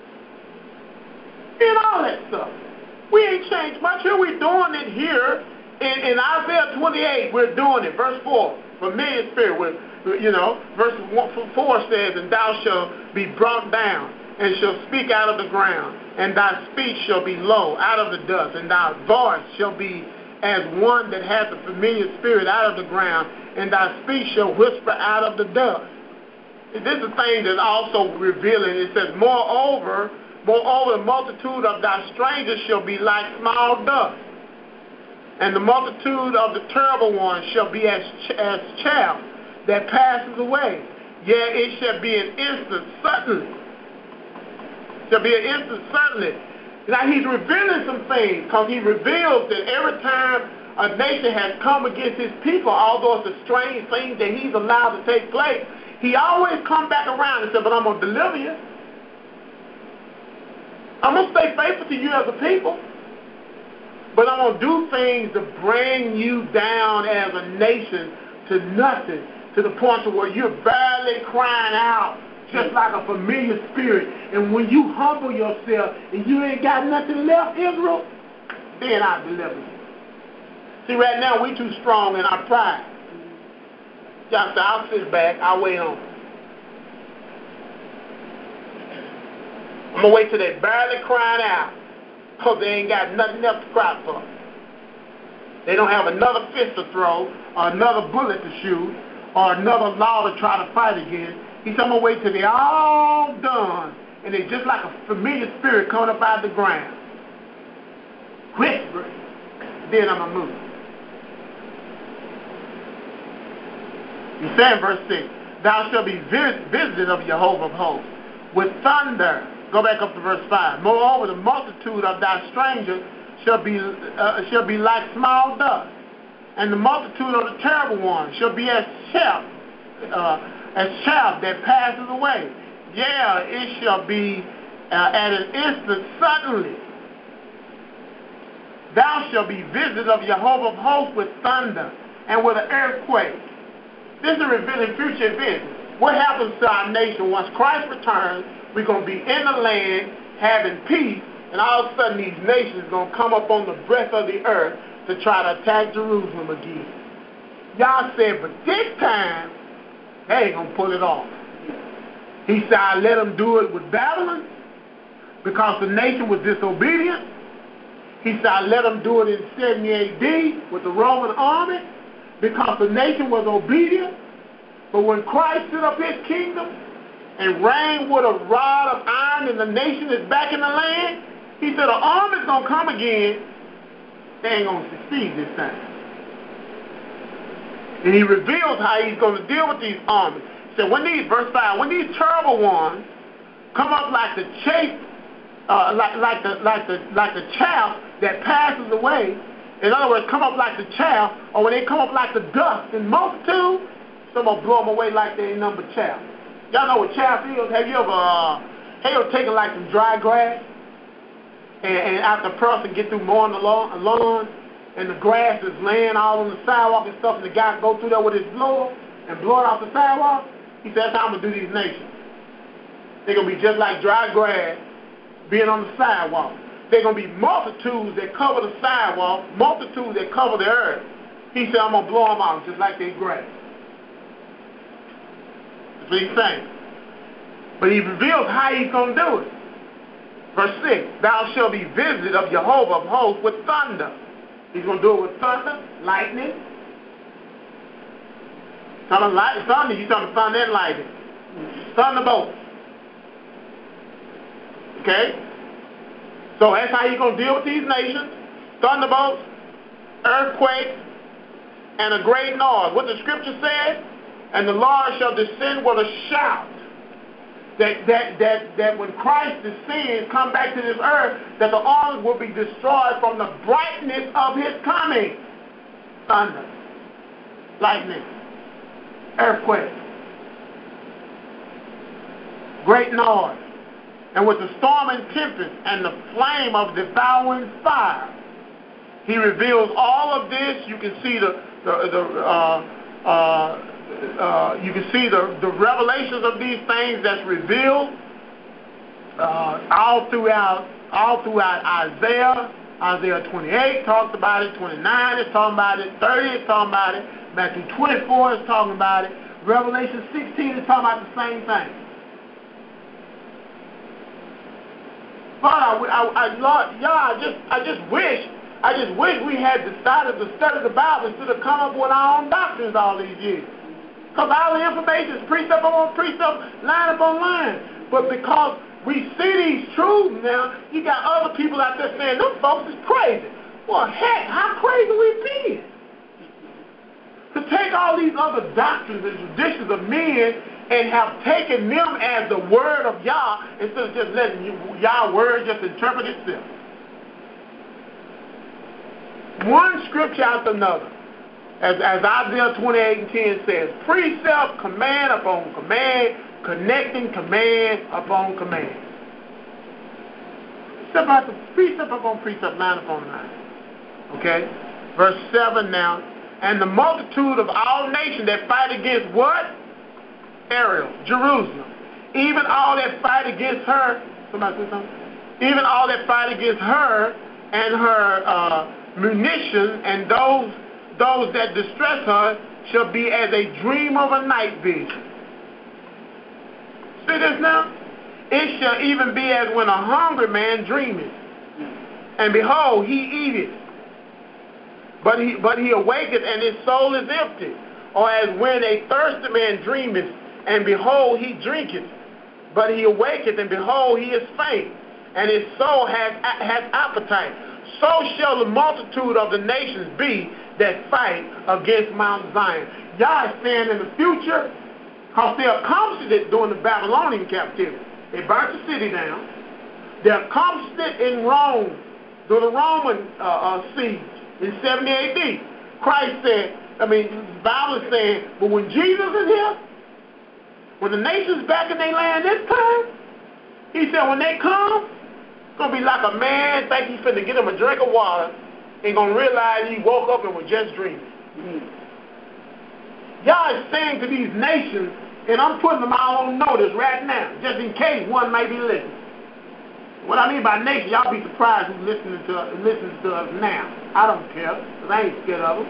And all that stuff. We ain't changed much. Here we doing it here In Isaiah 28, we're doing it. Verse 4, familiar spirit. Verse 4 says, and thou shalt be brought down, and shall speak out of the ground, and thy speech shall be low out of the dust, and thy voice shall be as one that hath a familiar spirit out of the ground, and thy speech shall whisper out of the dust. This is a thing that's also revealing. It says, moreover, the multitude of thy strangers shall be like small dust, and the multitude of the terrible ones shall be as chaff that passes away. Yea, it shall be an instant suddenly. Now he's revealing some things, because he reveals that every time a nation has come against his people, although it's a strange thing that he's allowed to take place, he always come back around and said, but I'm going to deliver you. I'm going to stay faithful to you as a people. But I'm going to do things to bring you down as a nation to nothing, to the point to where you're barely crying out, just like a familiar spirit. And when you humble yourself and you ain't got nothing left, Israel, then I'll deliver you. See, right now we too strong in our pride. Y'all say, I'll sit back, I'll wait on. I'm going to wait till they barely crying out, because they ain't got nothing else to cry for. They don't have another fist to throw, or another bullet to shoot, or another law to try to fight against. He said, I'm going to wait till they're all done, and they're just like a familiar spirit coming up out of the ground. Whisper, then I'm going to move. He said in verse 6, thou shalt be visited of Jehovah of hosts with thunder. Go back up to verse 5. Moreover, the multitude of thy strangers shall be like small dust, and the multitude of the terrible ones shall be as chaff that passes away. Yeah, it shall be at an instant suddenly. Thou shalt be visited of Jehovah of hosts with thunder and with an earthquake. This is revealing future events. What happens to our nation once Christ returns? We're going to be in the land having peace, and all of a sudden these nations are going to come up on the breadth of the earth to try to attack Jerusalem again. Y'all said, but this time, they ain't going to pull it off. He said, I let them do it with Babylon because the nation was disobedient. He said, I let them do it in 70 AD with the Roman army because the nation was obedient. But when Christ set up his kingdom and reigned with a rod of iron and the nation is back in the land, he said, the army's going to come again. They ain't going to succeed this time. And he reveals how he's going to deal with these armies. He said, verse 5, when these terrible ones come up like the chaff, like the chaff that passes away, in other words, come up like the chaff, or when they come up like the dust in multitude, some will blow them away like they ain't number chaff. Y'all know what chaff is? Have you ever taken like some dry grass, and after a person get through mowing the lawn, and the grass is laying all on the sidewalk and stuff, and the guy go through there with his blower and blow it off the sidewalk? He said, that's how I'm going to do these nations. They're going to be just like dry grass being on the sidewalk. They're going to be multitudes that cover the sidewalk, multitudes that cover the earth. He said, I'm going to blow them out just like they grass. That's what he's saying. But he reveals how he's going to do it. Verse 6, thou shalt be visited of Jehovah of hosts with thunder. He's going to do it with thunder, lightning. Thunder, you're talking thunder and lightning. Thunderbolts. Okay? So that's how you're going to deal with these nations. Thunderbolts, earthquakes, and a great noise. What the scripture says, and the Lord shall descend with a shout. That when Christ descends, come back to this earth, that the armies will be destroyed from the brightness of his coming. Thunder, lightning, earthquake, great noise, and with the storm and tempest and the flame of devouring fire. He reveals all of this. You can see the revelations of these things that's revealed all throughout Isaiah, Isaiah 28 talks about it. 29 is talking about it. 30 is talking about it. Matthew 24 is talking about it. Revelation 16 is talking about the same thing. Lord, Lord, I just wish we had decided to study the Bible instead of come up with our own doctrines all these years. Because all the information is precept upon precept, line upon line. But because we see these truths now, you got other people out there saying, them folks is crazy. Well, heck, how crazy we be? To take all these other doctrines and traditions of men and have taken them as the word of Yah instead of just letting Yah's word just interpret itself. One scripture after another. As Isaiah 28 and 10 says, precept, command upon command, connecting command upon command. Precept upon precept, line upon line. Okay? Verse 7 now. And the multitude of all nations that fight against what? Ariel, Jerusalem. Even all that fight against her. Somebody say something? Even all that fight against her and her munitions and those that distress her shall be as a dream of a night vision. See this now? It shall even be as when a hungry man dreameth, and behold, he eateth, but he awaketh, and his soul is empty. Or as when a thirsty man dreameth, and behold, he drinketh, but he awaketh, and behold, he is faint, and his soul has appetite. So shall the multitude of the nations be that fight against Mount Zion. Yah is saying in the future, because they accomplished it during the Babylonian captivity. They burnt the city down. They accomplished it in Rome, during the Roman siege in 70 A.D. Christ said, the Bible is saying, but when Jesus is here, when the nation's back in their land this time, he said when they come, it's going to be like a man think he's finna get him a drink of water and going to realize he woke up and was just dreaming. Y'all is saying to these nations, and I'm putting them all on notice right now, just in case one might be listening. What I mean by nation, y'all be surprised who's listens to us now. I don't care, because I ain't scared of them.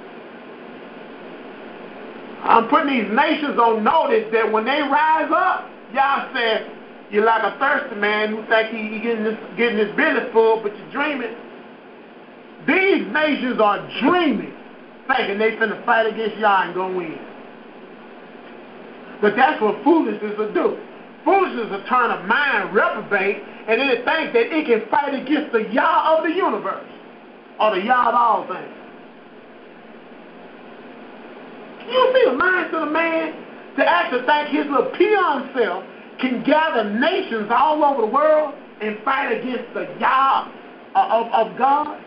I'm putting these nations on notice that when they rise up, y'all say, you're like a thirsty man who think he getting his belly full, but you're dreaming. These nations are dreaming, thinking they finna fight against y'all and gonna win. But that's what foolishness will do. Foolishness will turn a mind reprobate, and then it thinks that it can fight against the Yah of the universe, or the Yah of all things. You see the mind of the man to actually think his little peon self can gather nations all over the world and fight against the Yah of God?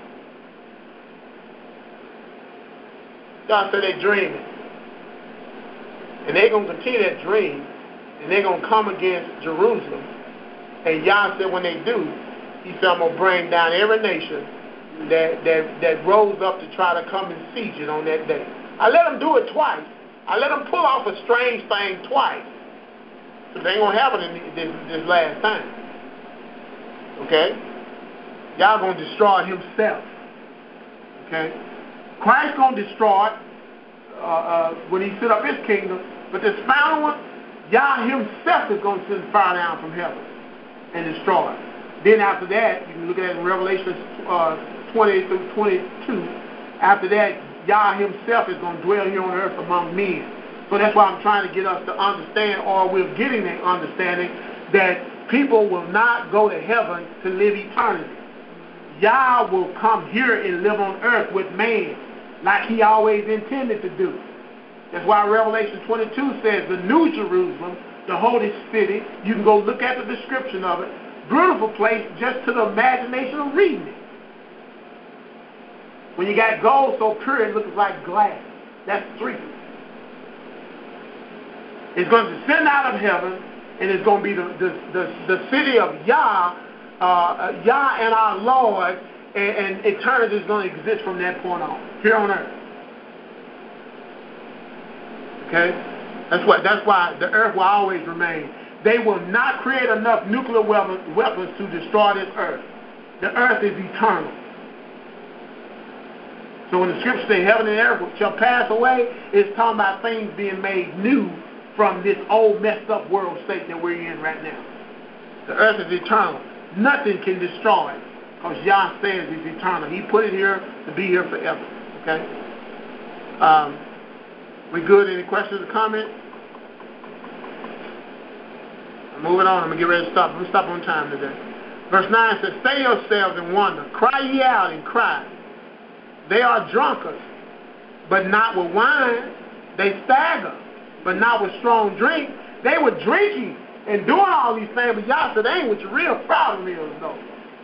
God said they're dreaming. And they're going to continue that dream, and they're going to come against Jerusalem. And Yah said when they do, he said, I'm going to bring down every nation that rose up to try to come and siege it on that day. I let them do it twice. I let them pull off a strange thing twice. So they ain't going to happen in this last time. Okay? Yah going to destroy it himself. Okay? Christ going to destroy it when he set up his kingdom. But this final one, Yah himself is going to send fire down from heaven and destroy it. Then after that, you can look at it in Revelation 20 through 22. After that, Yah himself is going to dwell here on earth among men. So that's why I'm trying to get us to understand, or we're getting an understanding, that people will not go to heaven to live eternity. Yah will come here and live on earth with man, like he always intended to do. That's why Revelation 22 says the New Jerusalem, the holy city, you can go look at the description of it. Beautiful place just to the imagination of reading it. When you got gold so pure it looks like glass. That's three. It's going to descend out of heaven, and it's going to be the city of Yah, Yah and our Lord, and eternity is going to exist from that point on, here on earth. Okay? That's why the earth will always remain. They will not create enough nuclear weapons to destroy this earth. The earth is eternal. So when the scriptures say heaven and earth shall pass away, it's talking about things being made new from this old messed up world state that we're in right now. The earth is eternal. Nothing can destroy it because Yah says it's eternal. He put it here to be here forever. Okay? We good? Any questions or comments? Moving on. I'm going to get ready to stop. I'm going to stop on time today. Verse 9 says, "Stay yourselves and wonder. Cry ye out and cry. They are drunkards, but not with wine. They stagger, but not with strong drink." They were drinking and doing all these things, but y'all said, that ain't what your real problem is, though.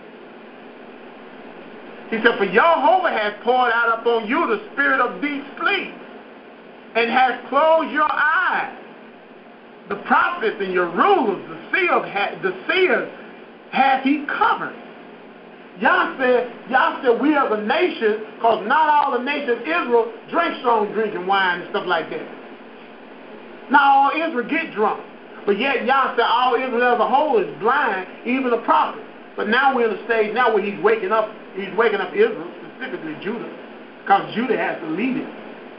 He said, "For Jehovah has poured out upon you the spirit of deep sleep, and has closed your eyes. The prophets and your rulers, the seers, has he covered." Y'all said we as a nation, because not all the nation of Israel drink strong drink and wine and stuff like that. Not all Israel get drunk. But yet y'all said all Israel as a whole is blind, even the prophets. But now we're in a stage now where he's waking up Israel, specifically Judah, because Judah has to lead it.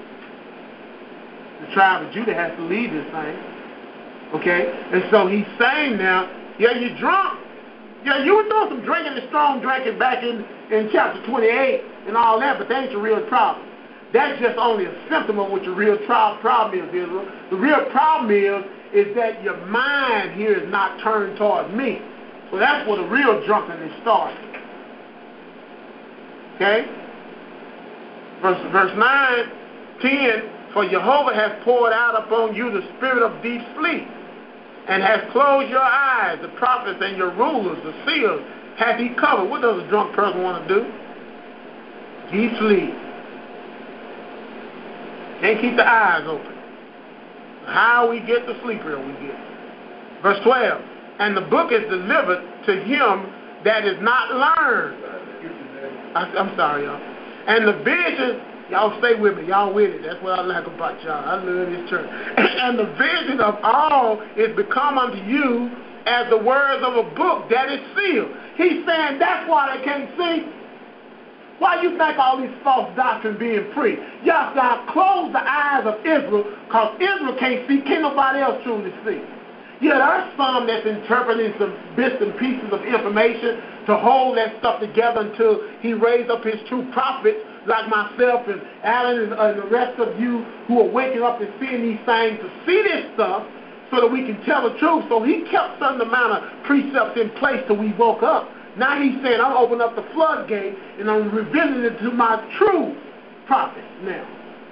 The tribe of Judah has to lead this thing. Okay? And so he's saying now, yeah, you're drunk. Yeah, you were doing some drinking and strong drinking back in chapter 28 and all that, but that ain't your real problem. That's just only a symptom of what your real problem is, Israel. The real problem is that your mind here is not turned toward me. So that's where the real drunkenness starts. Okay? Verse 9, 10, "For Jehovah has poured out upon you the spirit of deep sleep, and has closed your eyes. The prophets and your rulers, the seers, hath he covered." What does a drunk person want to do? Deep sleep. Can't keep the eyes open. How we get the sleepier we get. Verse 12, "And the book is delivered to him that is not learned." I'm sorry, y'all. "And the vision," y'all stay with me, y'all with it. That's what I like about y'all. I love this church. "And the vision of all is become unto you as the words of a book that is sealed." He's saying that's why they can't see. Why you think all these false doctrines being preached? Y'all start close the eyes of Israel, because Israel can't see, can't nobody else truly see. Yeah, there's some that's interpreting some bits and pieces of information to hold that stuff together until he raised up his true prophets like myself and Alan and the rest of you who are waking up and seeing these things to see this stuff so that we can tell the truth. So he kept certain amount of precepts in place till we woke up. Now he's saying, I'm opening up the floodgate and I'm revealing it to my true prophets now.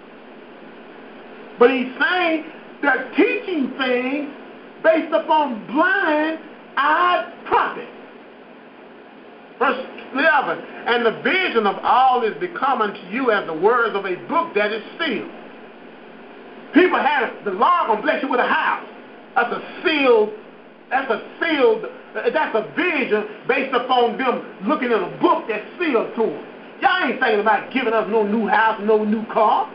But he's saying they're teaching things based upon blind-eyed prophets. Verse 11, "And the vision of all is become unto you as the words of a book that is sealed." People have, the Lord gonna bless you with a house. That's a vision based upon them looking at a book that's sealed to them. Y'all ain't thinking about giving us no new house, no new car.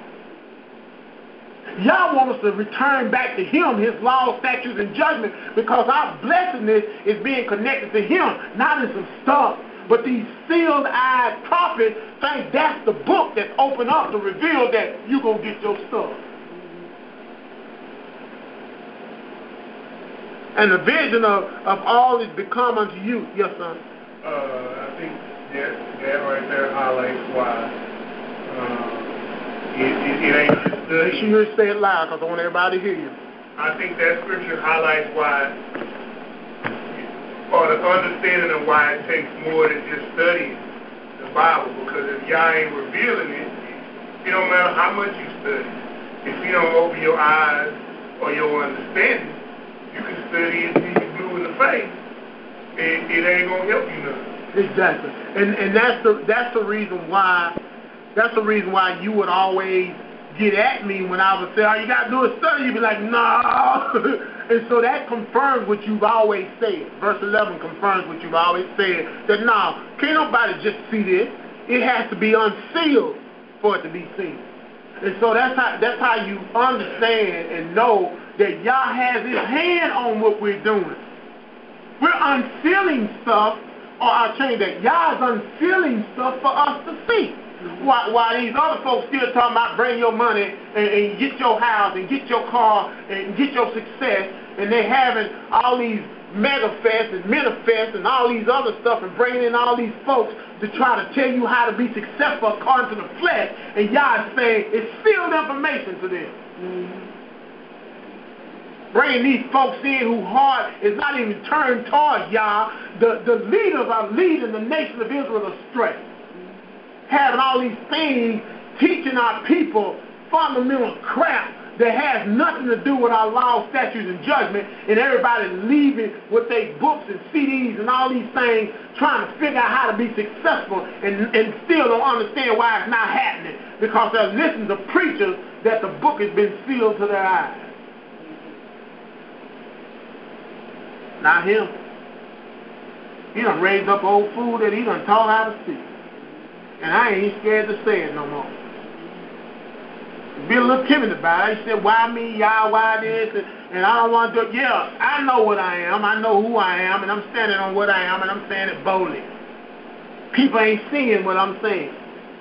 Y'all want us to return back to him, his law, statutes, and judgment, because our blessedness is being connected to him, not in some stuff. But these sealed-eyed prophets think that's the book that's opened up to reveal that you're going to get your stuff. "And the vision of all is become unto you." Yes, son? I think that right there highlights why it ain't just study. Make sure you say it loud, because I want everybody to hear you. I think that scripture highlights why, or the understanding of why it takes more than just studying the Bible. Because if y'all ain't revealing it, it don't matter how much you study. If you don't open your eyes or your understanding, you can study it till you blue in the face. It ain't gonna help you none. Exactly, and that's the reason why you would always get at me when I would say, "All you gotta do is study." You'd be like, "No," and so that confirms what you've always said. Verse 11 confirms what you've always said, that no, can't nobody just see this. It has to be unsealed for it to be seen. And so that's how you understand and know that Yah has his hand on what we're doing. We're unsealing stuff I'll change that. Yah is unsealing stuff for us to see. While these other folks still talking about bring your money and get your house and get your car and get your success, and they having all these mega fests and manifests and all these other stuff and bringing in all these folks to try to tell you how to be successful according to the flesh, and Yah is saying it's sealed information to them. Bringing these folks in whose heart is not even turned towards Yah. The leaders are leading the nation of Israel astray. Having all these things, teaching our people fundamental crap that has nothing to do with our laws, statutes, and judgment, and everybody leaving with their books and CDs and all these things, trying to figure out how to be successful, and still don't understand why it's not happening, because they're listening to preachers that the book has been sealed to their eyes. Not him. He done raised up old fool that he done taught how to see. And I ain't scared to say it no more. Be a little timid about it. He said, why me, y'all, why this? And I don't want to do it. Yeah, I know what I am. I know who I am. And I'm standing on what I am. And I'm saying it boldly. People ain't seeing what I'm saying.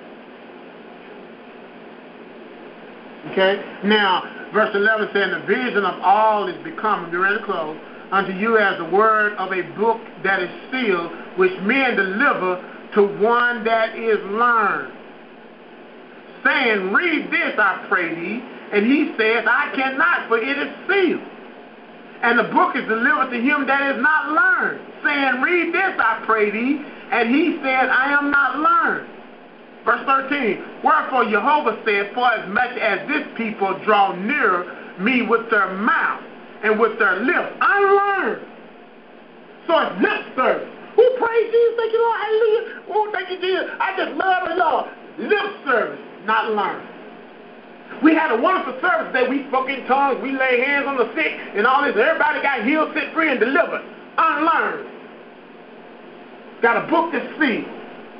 Okay? Now, verse 11 says, the vision of all is become, get ready to close, unto you as the word of a book that is sealed, which men deliver to one that is learned, saying, read this, I pray thee. And he says, I cannot, for it is sealed. And the book is delivered to him that is not learned, saying, read this, I pray thee. And he said, I am not learned. Verse 13, wherefore Jehovah said, for as much as this people draw near me with their mouth and with their lips, unlearned. So it's lip service. Who praise Jesus? Thank you, Lord. Hallelujah. Oh, thank you, Jesus. I just love the Lord. Lip service, not learned. We had a wonderful service that we spoke in tongues. We laid hands on the sick and all this. Everybody got healed, set free, and delivered. Unlearned. Got a book that's sealed.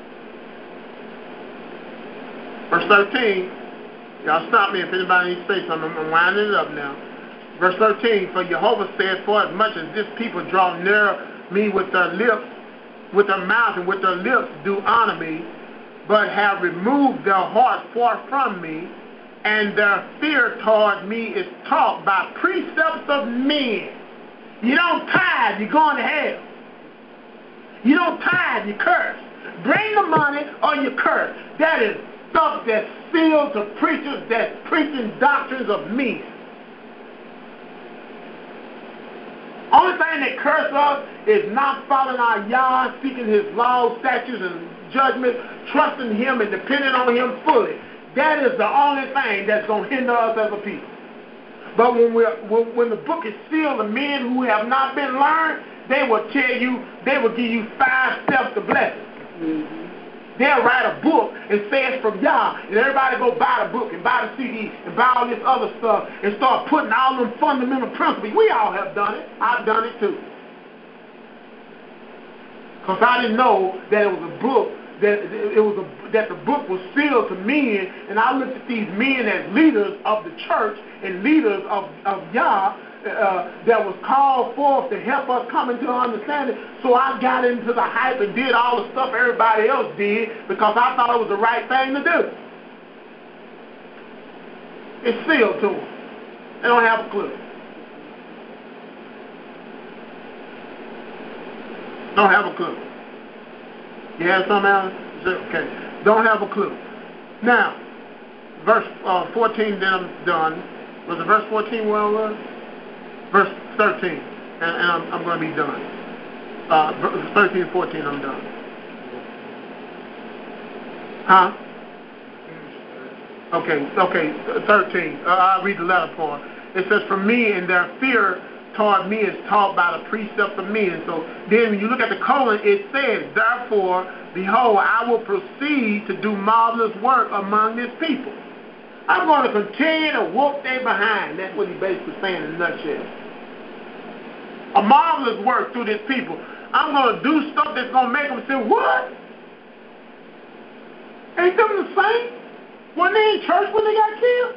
Verse 13. Y'all stop me if anybody needs to say something. I'm winding it up now. Verse 13. For Jehovah said, for as much as this people draw near me with their lips, with their mouth and with their lips do honor me, but have removed their heart far from me, and their fear toward me is taught by precepts of men. You don't tithe, you're going to hell. You don't tithe, you curse. Bring the money or you curse. That is stuff that's sealed to preachers that's preaching doctrines of men. Only thing that curse us is not following our Yah, seeking his laws, statutes, and judgments, trusting him and depending on him fully. That is the only thing that's going to hinder us as a people. But when the book is sealed, the men who have not been learned, they will tell you, they will give you 5 steps to blessing. Mm-hmm. They'll write a book and say it's from Yah, and everybody go buy the book and buy the CD and buy all this other stuff and start putting all them fundamental principles. We all have done it. I've done it too. Because I didn't know that it was a book, that the book was sealed to men, and I looked at these men as leaders of the church and leaders of Yah, that was called forth to help us come into understanding. So I got into the hype and did all the stuff everybody else did because I thought it was the right thing to do. It's sealed to them. They don't have a clue. Don't have a clue. You have something else? Okay. Don't have a clue. Now, verse 14, then I'm done. Was it verse 14 where I was? Verse 13, and I'm going to be done. 13 and 14, I'm done. Huh? Okay, 13. I'll read the latter part. It says, for me, and their fear toward me is taught by the precepts of men. So then when you look at the colon, it says, therefore, behold, I will proceed to do marvelous work among this people. I'm going to continue to whoop their behind. That's what he's basically saying in a nutshell. A marvelous work through this people. I'm going to do stuff that's going to make them say, what? Ain't them the same? When they in church when they got killed?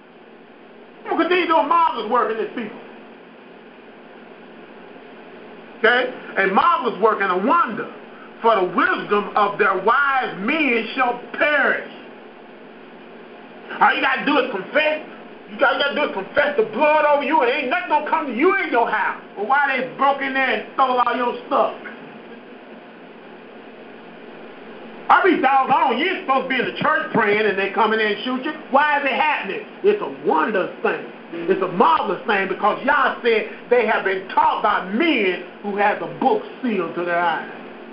I'm going to continue doing marvelous work in this people. Okay? A marvelous work and a wonder. For the wisdom of their wise men shall perish. All you got to do is confess. You got to do is confess the blood over you, and ain't nothing going to come to you in your house. Well, why they broke in there and stole all your stuff? I be doggone, you ain't supposed to be in the church praying and they come in there and shoot you. Why is it happening? It's a wondrous thing. It's a marvelous thing because y'all said they have been taught by men who have the book sealed to their eyes.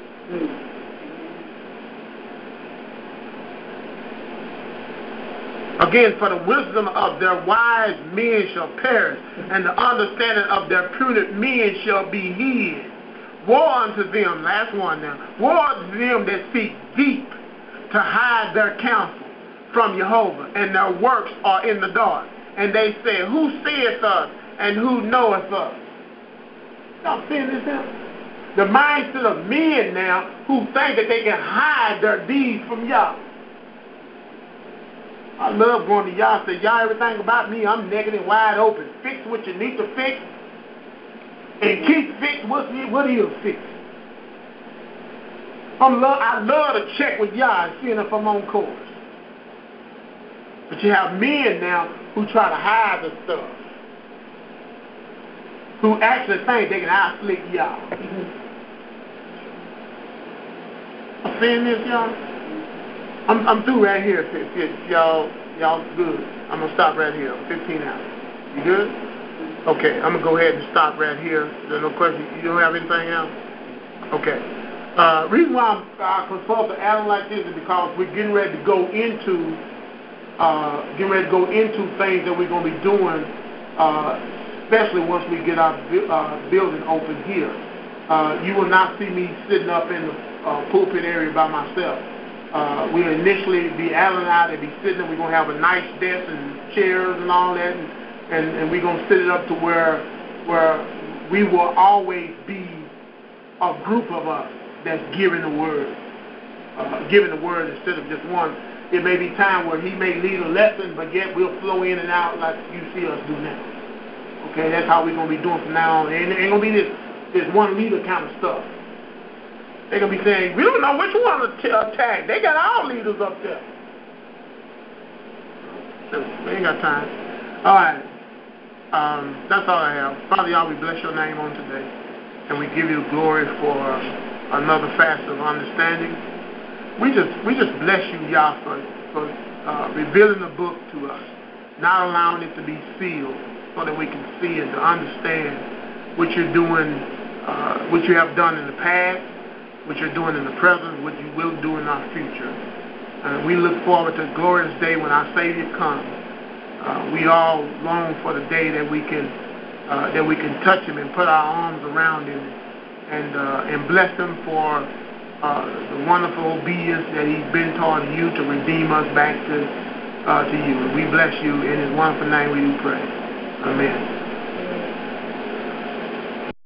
Again, for the wisdom of their wise men shall perish, and the understanding of their prudent men shall be hid. Woe unto them, last one now, woe unto them that seek deep to hide their counsel from Jehovah, and their works are in the dark. And they say, who seeth us, and who knoweth us? Y'all seeing this now? The mindset of men now who think that they can hide their deeds from y'all. I love going to y'all and say, y'all everything about me, I'm naked and wide open. Fix what you need to fix. And keep fixed what is fixed. I love to check with y'all and seeing if I'm on course. But you have men now who try to hide the stuff. Who actually think they can out-slick y'all. I'm seeing this, y'all? I'm through right here. If y'all good. I'm going to stop right here. 15 hours. You good? Okay, I'm going to go ahead and stop right here. There's no question. You don't have anything else? Okay. Reason why I consult an Alan like this is because we're getting ready to go into things that we're going to be doing, especially once we get our building open here. You will not see me sitting up in the pulpit area by myself. We'll initially be Alan and I, they'll be sitting there. We're going to have a nice desk and chairs and all that, and we're going to set it up to where we will always be a group of us that's giving the word instead of just one. It may be time where he may lead a lesson, but yet we'll flow in and out like you see us do now. Okay, that's how we're going to be doing from now on. It ain't going to be this one leader kind of stuff. They're going to be saying, we don't know which one to attack. They got all leaders up there. So, we ain't got time. All right. That's all I have. Father, y'all, we bless your name on today. And we give you glory for another facet of understanding. We just bless you, Yah, for revealing the book to us, not allowing it to be sealed so that we can see and to understand what you're doing, what you have done in the past, what you're doing in the present, what you will do in our future. We look forward to a glorious day when our Savior comes. We all long for the day that we can touch him and put our arms around him and bless him for the wonderful obedience that he's been taught you to redeem us back to you. And we bless you in his wonderful name we do pray. Amen.